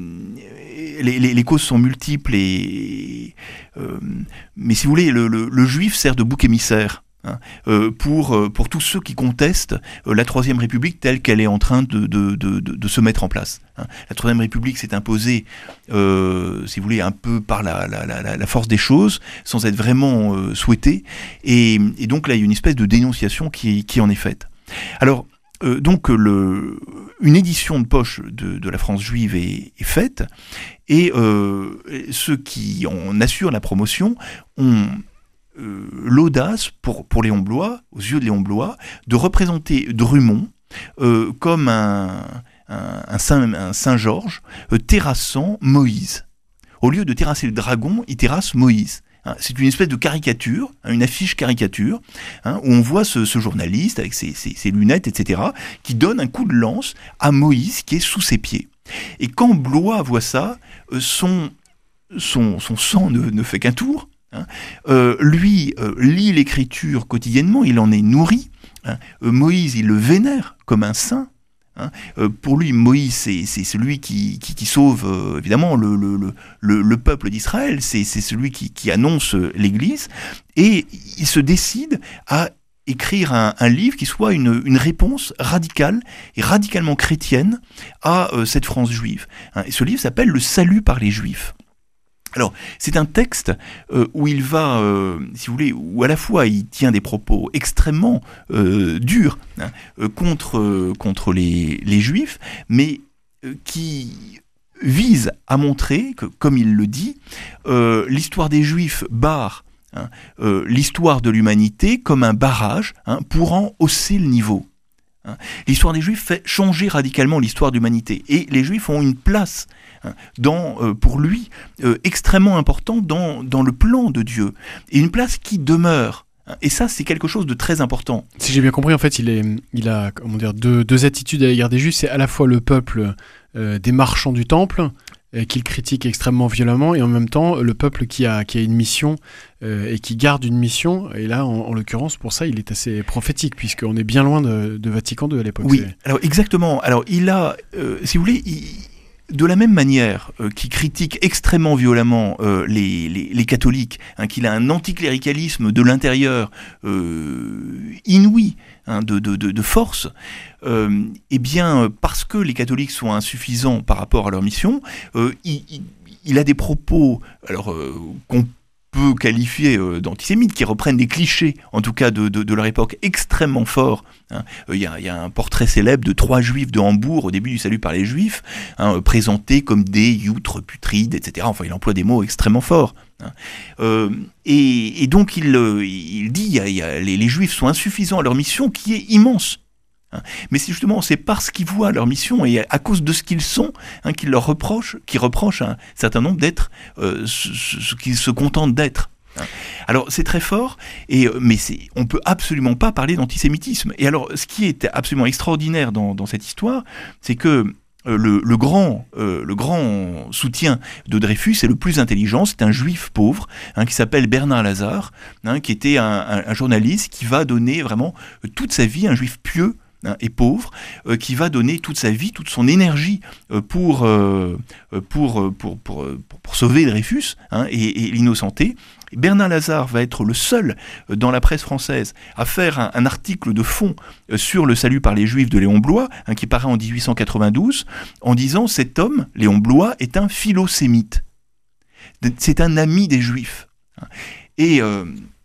Les, les, les causes sont multiples, et, euh, mais si vous voulez, le, le, le juif sert de bouc émissaire hein, euh, pour, euh, pour tous ceux qui contestent euh, la Troisième République telle qu'elle est en train de, de, de, de, de se mettre en place. Hein. La Troisième République s'est imposée, euh, si vous voulez, un peu par la, la, la, la force des choses, sans être vraiment euh, souhaitée, et, et donc là, il y a une espèce de dénonciation qui, qui en est faite. Alors, Euh, donc le, une édition de poche de, de la France juive est, est faite, et euh, ceux qui en assurent la promotion ont euh, l'audace, pour, pour Léon Bloy, aux yeux de Léon Bloy, de représenter Drummond euh, comme un, un, un, Saint, un Saint-Georges euh, terrassant Moïse. Au lieu de terrasser le dragon, il terrasse Moïse. C'est une espèce de caricature, une affiche caricature, hein, où on voit ce, ce journaliste avec ses, ses, ses lunettes, et cetera, qui donne un coup de lance à Moïse qui est sous ses pieds. Et quand Bloy voit ça, son, son, son sang ne, ne fait qu'un tour. Hein, euh, lui euh, lit l'écriture quotidiennement, il en est nourri. Hein, euh, Moïse, il le vénère comme un saint. Hein, euh, pour lui, Moïse, c'est, c'est celui qui, qui, qui sauve euh, évidemment le, le, le, le peuple d'Israël, c'est, c'est celui qui, qui annonce l'Église, et il se décide à écrire un, un livre qui soit une, une réponse radicale et radicalement chrétienne à euh, cette France juive. Hein, et ce livre s'appelle « Le salut par les Juifs ». Alors, c'est un texte euh, où il va, euh, si vous voulez, où à la fois il tient des propos extrêmement euh, durs hein, euh, contre, euh, contre les, les Juifs, mais euh, qui vise à montrer que, comme il le dit, euh, l'histoire des Juifs barre hein, euh, l'histoire de l'humanité comme un barrage hein, pour en hausser le niveau. Hein. L'histoire des Juifs fait changer radicalement l'histoire de l'humanité. Et les Juifs ont une place, hein, dans, euh, pour lui, euh, extrêmement importante dans, dans le plan de Dieu. Et une place qui demeure. Et ça, c'est quelque chose de très important. Si j'ai bien compris, en fait, il, est, il a comment dire, deux, deux attitudes à l'égard des Juifs. C'est à la fois le peuple euh, des marchands du temple, euh, qu'il critique extrêmement violemment, et en même temps, le peuple qui a, qui a une mission euh, et qui garde une mission. Et là, en, en l'occurrence, pour ça, il est assez prophétique, puisqu'on est bien loin de, de Vatican deux à l'époque. Oui, c'est... alors exactement. Alors, il a, euh, si vous voulez... Il... De la même manière euh, qu'il critique extrêmement violemment euh, les, les, les catholiques, hein, qu'il a un anticléricalisme de l'intérieur euh, inouï, hein, de, de, de, de force, euh, eh bien, parce que les catholiques sont insuffisants par rapport à leur mission, euh, il, il, il a des propos alors, euh, qu'on peut qualifier euh, d'antisémites, qui reprennent des clichés, en tout cas de, de, de leur époque, extrêmement forts. Il hein. euh, y, y a un portrait célèbre de trois juifs de Hambourg, au début du salut par les juifs, hein, euh, présentés comme des youtres putrides, et cetera. Enfin, il emploie des mots extrêmement forts. Hein. Euh, et, et donc, il, euh, il dit, y a, y a, les, les juifs sont insuffisants à leur mission, qui est immense. Hein. Mais c'est justement, c'est parce qu'ils voient leur mission et à cause de ce qu'ils sont, hein, qu'ils leur reprochent, qu'ils reprochent à un certain nombre d'être euh, ce, ce qu'ils se contentent d'être. Hein. Alors c'est très fort, et, mais c'est, on ne peut absolument pas parler d'antisémitisme. Et alors ce qui est absolument extraordinaire dans, dans cette histoire, c'est que euh, le, le, grand, euh, le grand soutien de Dreyfus est le plus intelligent, c'est un juif pauvre, hein, qui s'appelle Bernard Lazare, hein, qui était un, un, un journaliste qui va donner vraiment euh, toute sa vie, un juif pieux, hein, et pauvre, euh, qui va donner toute sa vie, toute son énergie euh, pour, euh, pour, pour, pour, pour, pour sauver Dreyfus, hein, et, et l'innocenter. Bernard Lazare va être le seul euh, dans la presse française à faire un, un article de fond euh, sur le salut par les Juifs de Léon Bloy, hein, qui paraît en dix-huit cent quatre-vingt-douze, en disant « Cet homme, Léon Bloy, est un philosémite. C'est un ami des Juifs. » Et... Euh,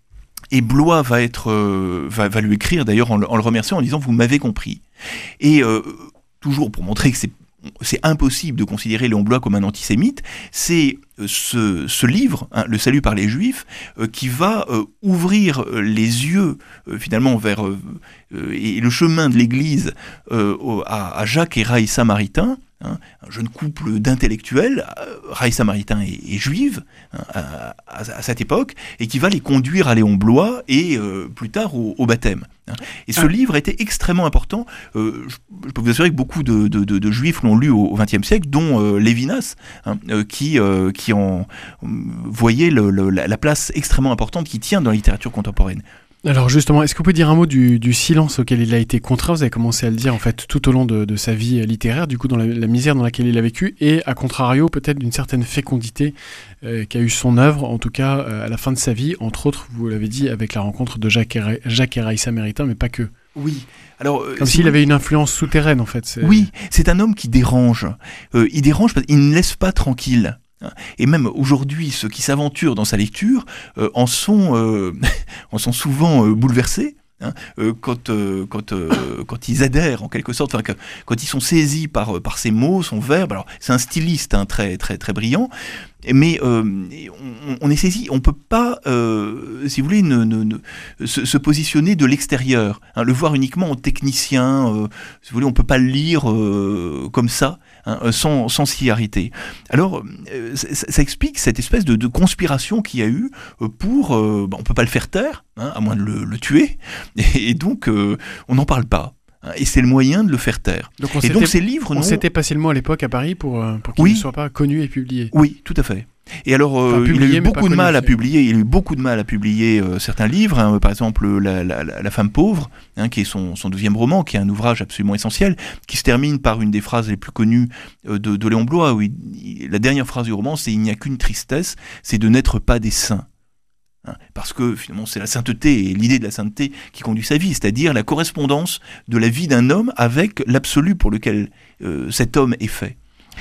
Et Bloy va, être, euh, va, va lui écrire d'ailleurs en, en le remerciant en disant « Vous m'avez compris ». Et euh, toujours pour montrer que c'est, c'est impossible de considérer Léon Bloy comme un antisémite, c'est euh, ce, ce livre, hein, Le salut par les Juifs, euh, qui va euh, ouvrir euh, les yeux euh, finalement vers euh, euh, et le chemin de l'Église euh, à, à Jacques et Raïssa Maritain, hein, un jeune couple d'intellectuels, Raïssa Maritain est, est juive, hein, à, à, à cette époque, et qui va les conduire à Léon Bloy et euh, plus tard au, au baptême. Hein. Et ce ah. livre était extrêmement important. Euh, je, je peux vous assurer que beaucoup de, de, de, de juifs l'ont lu au vingtième siècle, dont euh, Lévinas, hein, euh, qui, euh, qui en euh, voyait le, le, la, la place extrêmement importante qu'il tient dans la littérature contemporaine. Alors justement, est-ce qu'on peut dire un mot du, du silence auquel il a été contraint ? Vous avez commencé à le dire en fait tout au long de, de sa vie littéraire, du coup dans la, la misère dans laquelle il a vécu, et à contrario peut-être d'une certaine fécondité euh, qu'a eu son œuvre, en tout cas euh, à la fin de sa vie, entre autres, vous l'avez dit, avec la rencontre de Jacques et, Ra- Jacques et Raïssa Maritain, mais pas que. Oui. Alors, euh, Comme s'il avait une influence souterraine en fait. C'est... Oui, c'est un homme qui dérange. Euh, il dérange parce qu'il ne laisse pas tranquille. Et même aujourd'hui, ceux qui s'aventurent dans sa lecture euh, en, sont, euh, en sont souvent euh, bouleversés. Hein, euh, quand, euh, quand, euh, quand ils adhèrent en quelque sorte, enfin, que, quand ils sont saisis par, par ses mots, son verbe. Alors c'est un styliste, hein, très, très, très brillant, mais euh, on, on est saisi, on ne peut pas, euh, si vous voulez, ne, ne, ne, se, se positionner de l'extérieur, hein, le voir uniquement en technicien, euh, si vous voulez, on ne peut pas le lire euh, comme ça, hein, sans, sans s'y arrêter. Alors euh, ça, ça explique cette espèce de, de conspiration qu'il y a eu pour, euh, bah, on ne peut pas le faire taire, hein, à moins de le, le tuer, et, et donc euh, on n'en parle pas. Et c'est le moyen de le faire taire. Donc on et donc ces livres, on non... s'était passé le mot à l'époque à Paris pour, pour qu'il oui. ne soit pas connu et publié. Oui, tout à fait. Et alors, euh, enfin, publié, il a eu beaucoup de mal à publier. Il a eu beaucoup de mal à publier euh, certains livres. Hein, par exemple, la, la, la femme pauvre, hein, qui est son, son deuxième roman, qui est un ouvrage absolument essentiel, qui se termine par une des phrases les plus connues euh, de, de Léon Bloy. Où il, il, la dernière phrase du roman, c'est « Il n'y a qu'une tristesse, c'est de n'être pas des saints ». Hein, parce que finalement c'est la sainteté et l'idée de la sainteté qui conduit sa vie, c'est-à-dire la correspondance de la vie d'un homme avec l'absolu pour lequel euh, cet homme est fait.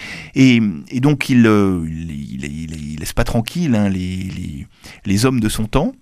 Et, et donc il, euh, il, il, il, il laisse pas tranquille hein, les, les, les hommes de son temps.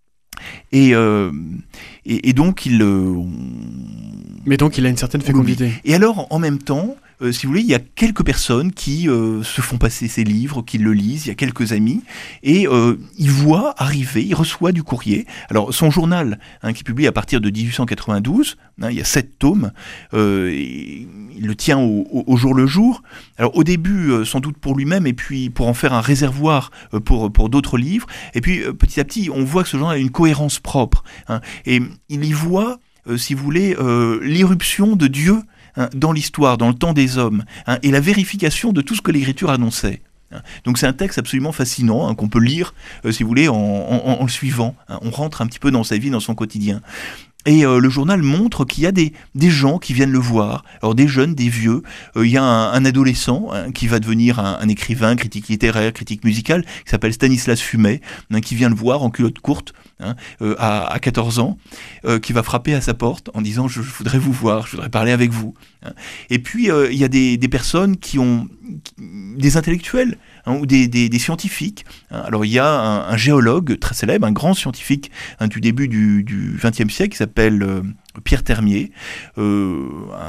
Et, euh, et, et donc il... Euh, Mais donc il a une certaine fécondité. Et alors en même temps, euh, si vous voulez, il y a quelques personnes qui euh, se font passer ces livres, qui le lisent, il y a quelques amis, et euh, il voit arriver, il reçoit du courrier. Alors son journal, hein, qui publie à partir de dix-huit cent quatre-vingt-douze, hein, il y a sept tomes, euh, il le tient au, au, au jour le jour. Alors au début, euh, sans doute pour lui-même, et puis pour en faire un réservoir euh, pour, pour d'autres livres, et puis euh, petit à petit, on voit que ce journal a une cohérence propre, hein, et il y voit, euh, si vous voulez, euh, l'irruption de Dieu, hein, dans l'histoire, dans le temps des hommes, hein, et la vérification de tout ce que l'Écriture annonçait. Donc c'est un texte absolument fascinant, hein, qu'on peut lire, euh, si vous voulez, en, en, en le suivant. Hein. On rentre un petit peu dans sa vie, dans son quotidien. Et euh, le journal montre qu'il y a des, des gens qui viennent le voir, alors des jeunes, des vieux. Euh, il y a un, un adolescent, hein, qui va devenir un, un écrivain, critique littéraire, critique musicale, qui s'appelle Stanislas Fumet, hein, qui vient le voir en culotte courte, hein, euh, à, à quatorze ans, euh, qui va frapper à sa porte en disant « je, je voudrais vous voir, je voudrais parler avec vous hein. ». Et puis euh, il y a des, des personnes qui ont, des intellectuels, hein, ou des, des, des scientifiques. Hein. Alors il y a un, un géologue très célèbre, un grand scientifique, hein, du début du, du vingtième siècle, qui s'appelle s'appelle euh, Pierre Termier, euh,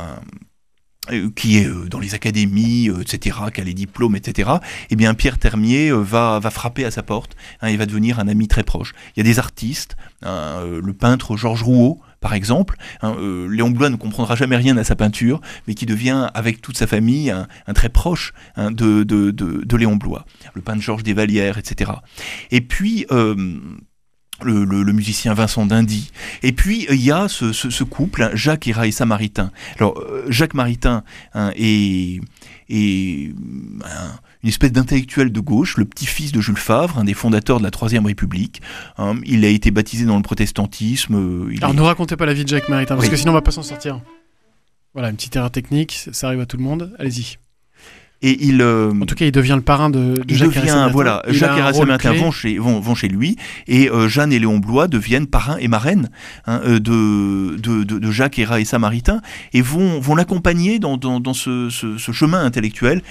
un, euh, qui est euh, dans les académies, euh, et cetera, qui a les diplômes, et cetera. Eh bien, Pierre Termier euh, va, va frapper à sa porte, hein, il va devenir un ami très proche. Il y a des artistes, hein, euh, le peintre Georges Rouault, par exemple, hein, euh, Léon Bloy ne comprendra jamais rien à sa peinture, mais qui devient, avec toute sa famille, un, un très proche, hein, de, de, de, de Léon Bloy. Le peintre Georges Desvallières, et cetera. Et puis... Euh, Le, le, le musicien Vincent d'Indy. Et puis, il y a ce, ce, ce couple, hein, Jacques et Raissa Maritain. Alors, euh, Jacques Maritain, hein, est, est hein, une espèce d'intellectuel de gauche, le petit-fils de Jules Favre, un des fondateurs de la Troisième République. Hein, il a été baptisé dans le protestantisme. Euh, il Alors, est... ne racontez pas la vie de Jacques Maritain, parce oui. que sinon, on va pas s'en sortir. Voilà, une petite erreur technique, ça arrive à tout le monde. Allez-y. Et il, euh, en tout cas, il devient le parrain de, de il Jacques devient, voilà, il Jacques et Raissa Maritain vont clé. chez, vont, vont chez lui, et euh, Jeanne et Léon Bloy deviennent parrains et marraines, hein, de, de, de, de Jacques et Raissa Maritain, et vont, vont l'accompagner dans, dans, dans ce, ce, ce chemin intellectuel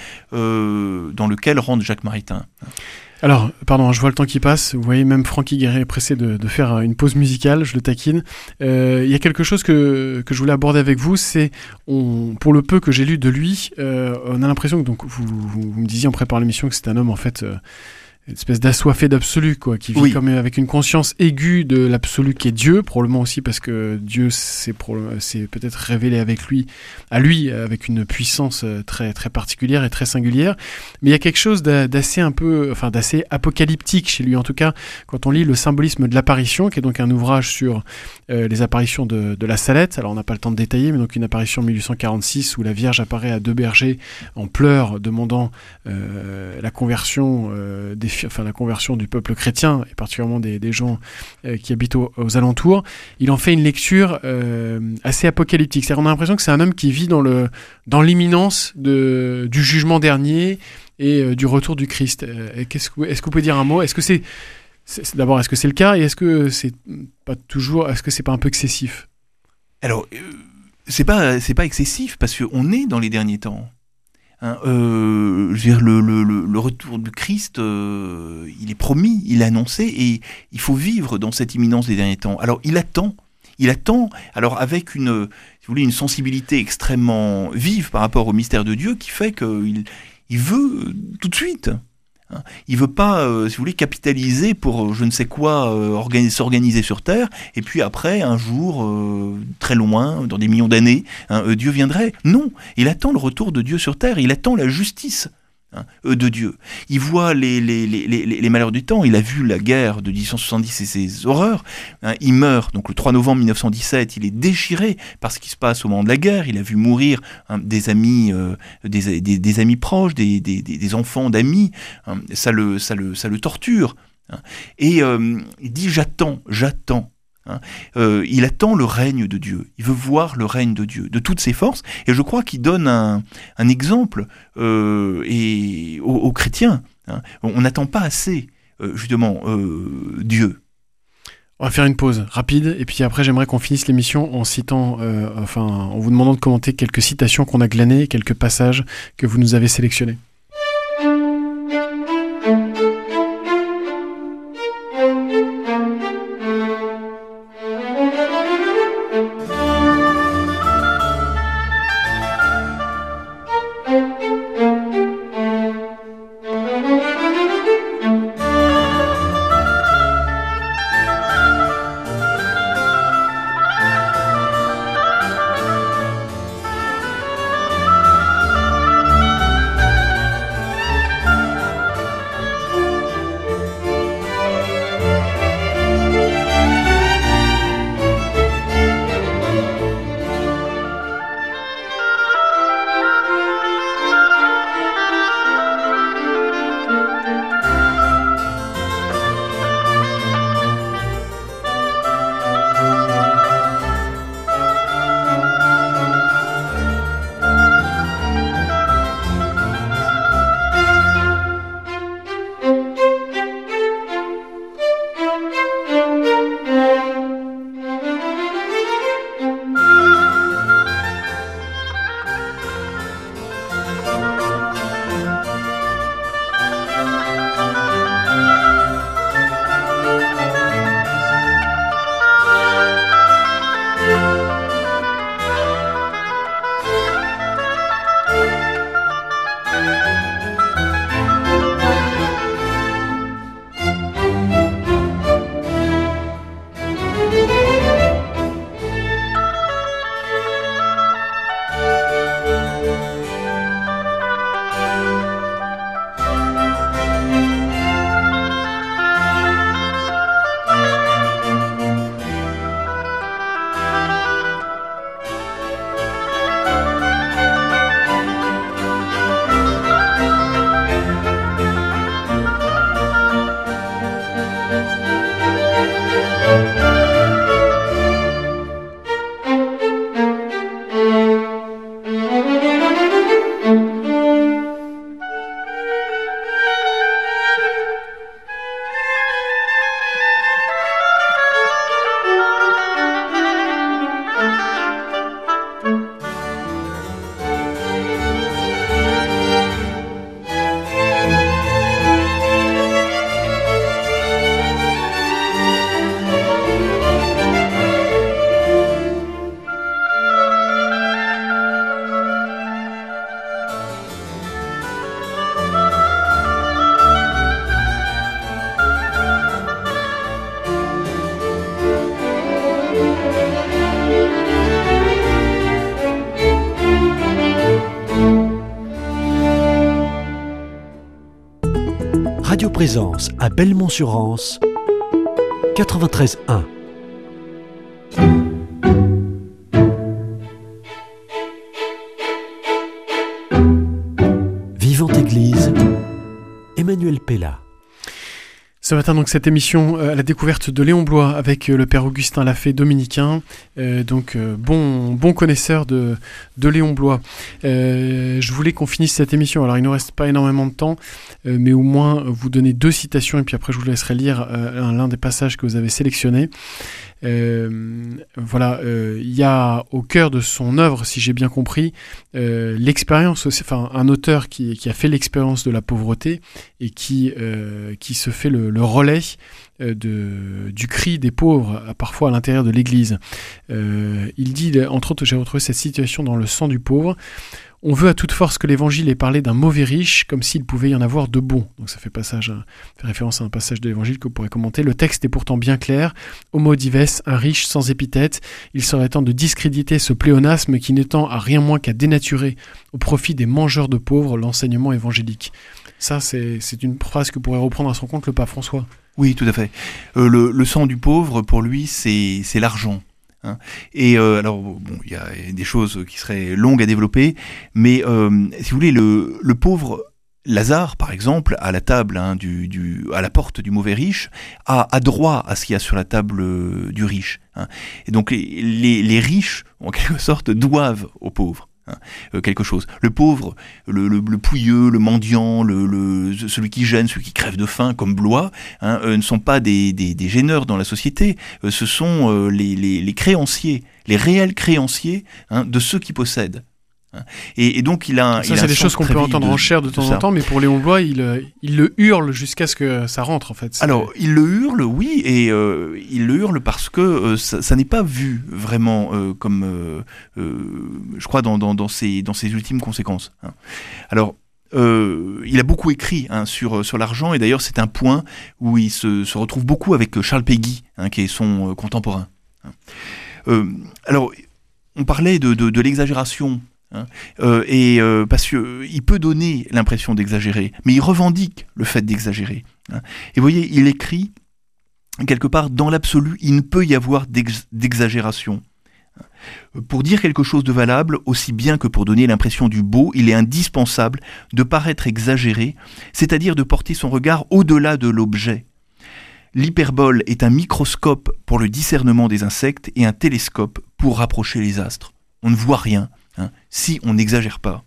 euh, dans lequel rentre Jacques Maritain. Alors, pardon, je vois le temps qui passe. Vous voyez, même Francky Guéret est pressé de, de faire une pause musicale, je le taquine. Euh, il y a quelque chose que, que je voulais aborder avec vous, c'est, on, pour le peu que j'ai lu de lui, euh, on a l'impression que, donc, vous, vous, vous me disiez en préparant l'émission que c'est un homme, en fait, euh, une espèce d'assoiffé d'absolu, quoi, qui vit oui. comme avec une conscience aiguë de l'absolu qui est Dieu, probablement aussi parce que Dieu s'est, s'est peut-être révélé avec lui, à lui, avec une puissance très, très particulière et très singulière. Mais il y a quelque chose d'assez un peu, enfin, d'assez apocalyptique chez lui, en tout cas, quand on lit le symbolisme de l'apparition, qui est donc un ouvrage sur euh, les apparitions de, de la Salette. Alors, on n'a pas le temps de détailler, mais donc une apparition en mille huit cent quarante-six où la Vierge apparaît à deux bergers en pleurs, demandant euh, la conversion euh, des enfin la conversion du peuple chrétien et particulièrement des, des gens euh, qui habitent aux, aux alentours. Il en fait une lecture euh, assez apocalyptique. C'est-à-dire, on a l'impression que c'est un homme qui vit dans le dans l'imminence de du jugement dernier et euh, du retour du Christ. Euh, qu'est-ce que, est-ce que vous pouvez dire un mot ? Est-ce que c'est, c'est, c'est d'abord est-ce que c'est le cas et est-ce que c'est pas toujours est-ce que c'est pas un peu excessif ? Alors euh, c'est pas c'est pas excessif parce que on est dans les derniers temps. Hein, euh, je veux dire, le, le, le retour du Christ, euh, il est promis, il est annoncé, et il faut vivre dans cette imminence des derniers temps. Alors, il attend, il attend, alors avec une, si vous voulez, une sensibilité extrêmement vive par rapport au mystère de Dieu, qui fait qu'il il veut tout de suite. Hein. Il veut pas, euh, si vous voulez, capitaliser pour euh, je ne sais quoi, euh, organiser, s'organiser sur Terre, et puis après, un jour, euh, très loin, dans des millions d'années, hein, euh, Dieu viendrait. Non, il attend le retour de Dieu sur Terre, il attend la justice, hein, euh, de Dieu. Il voit les, les, les, les, les malheurs du temps, il a vu la guerre de dix-huit cent soixante-dix et ses horreurs, hein, il meurt, donc le trois novembre mille neuf cent dix-sept, il est déchiré par ce qui se passe au moment de la guerre, il a vu mourir, hein, des amis, euh, des, des, des amis proches, des, des, des enfants d'amis, hein, ça, le, ça, le, ça le torture, hein, et euh, il dit j'attends, j'attends. Hein. Euh, il attend le règne de Dieu, il veut voir le règne de Dieu, de toutes ses forces, et je crois qu'il donne un, un exemple euh, et, aux, aux chrétiens. Hein. On n'attend pas assez, euh, justement, euh, Dieu. On va faire une pause rapide, et puis après j'aimerais qu'on finisse l'émission en citant, euh, enfin, en vous demandant de commenter quelques citations qu'on a glanées, quelques passages que vous nous avez sélectionnés. Présence à Belmont-sur-Anse, quatre-vingt-treize un. Vivante Église, Emmanuel Pella. Ce matin, donc, cette émission euh, à la découverte de Léon Bloy avec euh, le père Augustin Lafay, dominicain, euh, donc euh, bon, bon connaisseur de, de Léon Bloy. Euh, je voulais qu'on finisse cette émission, alors il ne nous reste pas énormément de temps, euh, mais au moins vous donner deux citations et puis après je vous laisserai lire euh, l'un des passages que vous avez sélectionnés. Euh, voilà, il euh, y a au cœur de son œuvre, si j'ai bien compris, euh, l'expérience aussi, enfin un auteur qui, qui a fait l'expérience de la pauvreté et qui, euh, qui se fait le, le relais euh, de, du cri des pauvres, parfois à l'intérieur de l'Église. Euh, il dit, entre autres, j'ai retrouvé cette situation dans Le sang du pauvre. On veut à toute force que l'évangile ait parlé d'un mauvais riche, comme s'il pouvait y en avoir de bons. Donc ça fait, passage, fait référence à un passage de l'évangile que vous pourrez commenter. Le texte est pourtant bien clair. Homo dives, un riche sans épithète. Il serait temps de discréditer ce pléonasme qui n'étend à rien moins qu'à dénaturer au profit des mangeurs de pauvres l'enseignement évangélique. Ça, c'est, c'est une phrase que pourrait reprendre à son compte le pape François. Oui, tout à fait. Euh, le, le sang du pauvre, pour lui, c'est, c'est l'argent. Hein. Et euh, alors, bon, il y a des choses qui seraient longues à développer, mais euh, si vous voulez, le, le pauvre Lazare, par exemple, à la table, hein, du, du, à la porte du mauvais riche, a, a droit à ce qu'il y a sur la table du riche. Hein. Et donc, les, les riches, en quelque sorte, doivent aux pauvres. Hein, euh, quelque chose. Le pauvre, le, le, le pouilleux, le mendiant, le, le, celui qui gêne, celui qui crève de faim, comme Bloy, hein, euh, ne sont pas des, des, des gêneurs dans la société, euh, ce sont euh, les, les, les créanciers, les réels créanciers, hein, de ceux qui possèdent. Et, et donc il a. Ça, il c'est a des choses qu'on peut entendre de, en chair de temps en temps, mais pour Léon Bloy, il, il le hurle jusqu'à ce que ça rentre, en fait. C'est... Alors, il le hurle, oui, et euh, il le hurle parce que euh, ça, ça n'est pas vu vraiment euh, comme, euh, euh, je crois, dans, dans, dans, ses, dans ses ultimes conséquences. Hein. Alors, euh, il a beaucoup écrit, hein, sur, sur l'argent, et d'ailleurs, c'est un point où il se, se retrouve beaucoup avec Charles Péguy, hein, qui est son euh, contemporain. Hein. Euh, alors, on parlait de, de, de l'exagération. Hein, euh, et euh, parce que euh, il peut donner l'impression d'exagérer, mais il revendique le fait d'exagérer. Hein. Et vous voyez, il écrit quelque part, dans l'absolu, il ne peut y avoir d'ex- d'exagération. Pour dire quelque chose de valable, aussi bien que pour donner l'impression du beau, il est indispensable de paraître exagéré, c'est-à-dire de porter son regard au-delà de l'objet. L'hyperbole est un microscope pour le discernement des insectes et un télescope pour rapprocher les astres. On ne voit rien. Hein, si on n'exagère pas.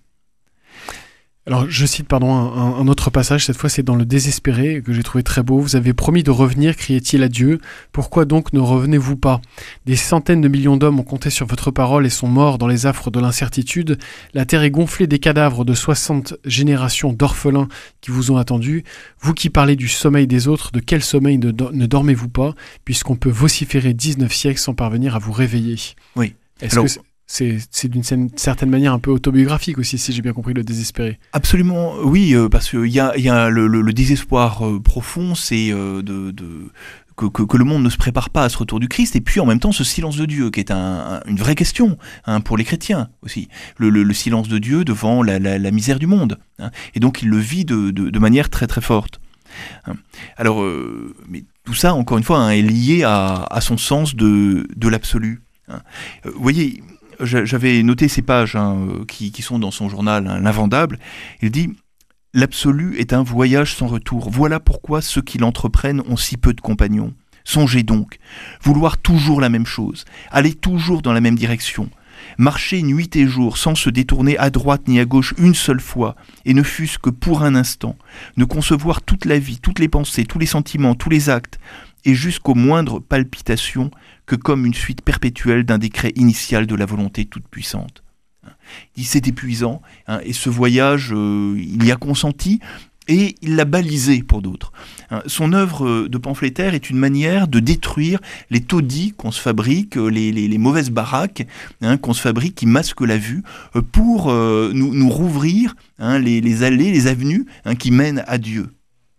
Alors, je cite pardon, un, un autre passage, cette fois c'est dans Le Désespéré, que j'ai trouvé très beau. « Vous avez promis de revenir, criait-il à Dieu. Pourquoi donc ne revenez-vous pas ? Des centaines de millions d'hommes ont compté sur votre parole et sont morts dans les affres de l'incertitude. La terre est gonflée des cadavres de soixante générations d'orphelins qui vous ont attendus. Vous qui parlez du sommeil des autres, de quel sommeil ne, do- ne dormez-vous pas, puisqu'on peut vociférer dix-neuf siècles sans parvenir à vous réveiller ?» Oui. Est-ce Alors, que c'est... C'est, c'est d'une certaine manière un peu autobiographique aussi, si j'ai bien compris, Le Désespéré. Absolument, oui, euh, parce qu'il y a, y a le, le, le désespoir euh, profond, c'est euh, de, de, que, que, que le monde ne se prépare pas à ce retour du Christ, et puis en même temps ce silence de Dieu, qui est un, un, une vraie question, hein, pour les chrétiens aussi. Le, le, le silence de Dieu devant la, la, la misère du monde. Hein, et donc il le vit de, de, de manière très très forte. Hein. Alors, euh, mais tout ça, encore une fois, hein, est lié à, à son sens de, de l'absolu. Hein. Euh, vous voyez... J'avais noté ces pages, hein, qui, qui sont dans son journal, hein, L'Invendable. Il dit « L'absolu est un voyage sans retour. Voilà pourquoi ceux qui l'entreprennent ont si peu de compagnons. Songez donc, vouloir toujours la même chose, aller toujours dans la même direction, marcher nuit et jour sans se détourner à droite ni à gauche une seule fois, et ne fût-ce que pour un instant, ne concevoir toute la vie, toutes les pensées, tous les sentiments, tous les actes, et jusqu'aux moindres palpitations que comme une suite perpétuelle d'un décret initial de la volonté toute puissante. » Il dit c'est épuisant, hein, et ce voyage, euh, il y a consenti, et il l'a balisé pour d'autres. Hein, son œuvre de pamphlétaire est une manière de détruire les taudis qu'on se fabrique, les, les, les mauvaises baraques, hein, qu'on se fabrique, qui masquent la vue, euh, pour euh, nous, nous rouvrir, hein, les, les allées, les avenues, hein, qui mènent à Dieu.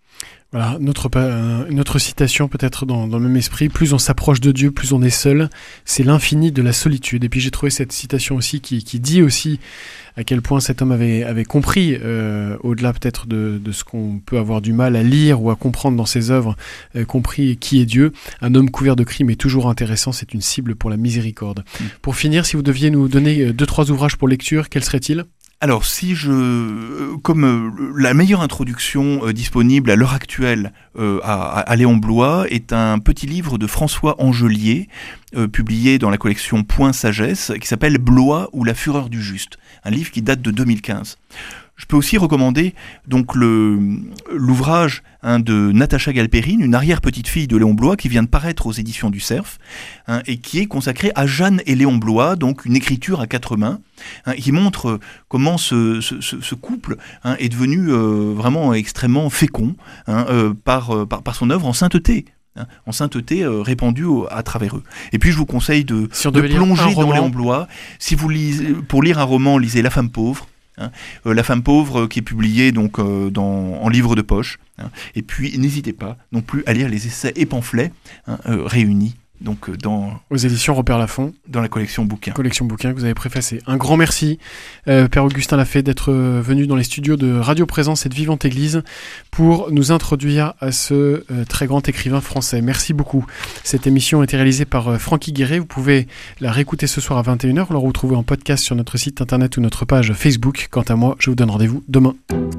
Voilà, notre, euh, notre citation peut-être dans, dans le même esprit, plus on s'approche de Dieu, plus on est seul, c'est l'infini de la solitude. Et puis j'ai trouvé cette citation aussi qui, qui dit aussi à quel point cet homme avait, avait compris, euh, au-delà peut-être de, de ce qu'on peut avoir du mal à lire ou à comprendre dans ses œuvres, euh, compris qui est Dieu. Un homme couvert de crimes est toujours intéressant, c'est une cible pour la miséricorde. Mmh. Pour finir, si vous deviez nous donner deux, trois ouvrages pour lecture, quels seraient-ils ? Alors, si je, comme euh, la meilleure introduction euh, disponible à l'heure actuelle euh, à, à Léon Bloy est un petit livre de François Angelier, euh, publié dans la collection Point Sagesse, qui s'appelle Bloy ou la fureur du juste, un livre qui date de deux mille quinze. Je peux aussi recommander donc le, l'ouvrage hein, de Natacha Galperine, une arrière-petite-fille de Léon Bloy, qui vient de paraître aux éditions du Cerf, hein, et qui est consacrée à Jeanne et Léon Bloy, donc une écriture à quatre mains, hein, qui montre comment ce, ce, ce couple hein, est devenu euh, vraiment extrêmement fécond hein, euh, par, par, par son œuvre en sainteté. Hein, en sainteté euh, répandue au, à travers eux. Et puis je vous conseille de, si de plonger dans Léon Bloy. Si vous lisez, pour lire un roman, lisez La femme pauvre. Hein, euh, La femme pauvre euh, qui est publiée donc, euh, dans, en livre de poche. Hein, et puis n'hésitez pas non plus à lire les essais et pamphlets hein, euh, réunis donc, euh, dans, aux éditions Robert Laffont. Dans la collection bouquins. Collection bouquins que vous avez préfacé. Un grand merci, euh, Père Augustin Lafay, d'être venu dans les studios de Radio Présence et de Vivante Église pour nous introduire à ce euh, très grand écrivain français. Merci beaucoup. Cette émission a été réalisée par euh, Francky Guéret. Vous pouvez la réécouter ce soir à vingt et une heures. Vous la retrouvez en podcast sur notre site internet ou notre page Facebook. Quant à moi, je vous donne rendez-vous demain.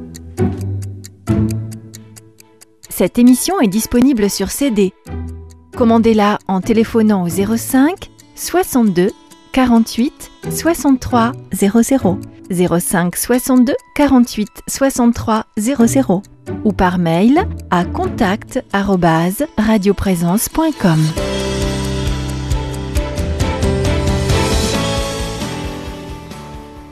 Cette émission est disponible sur C D. Commandez-la en téléphonant au zéro cinq soixante-deux quarante-huit soixante-trois zéro zéro, zéro cinq soixante-deux quarante-huit soixante-trois zéro zéro ou par mail à contact arobase radioprésence point com.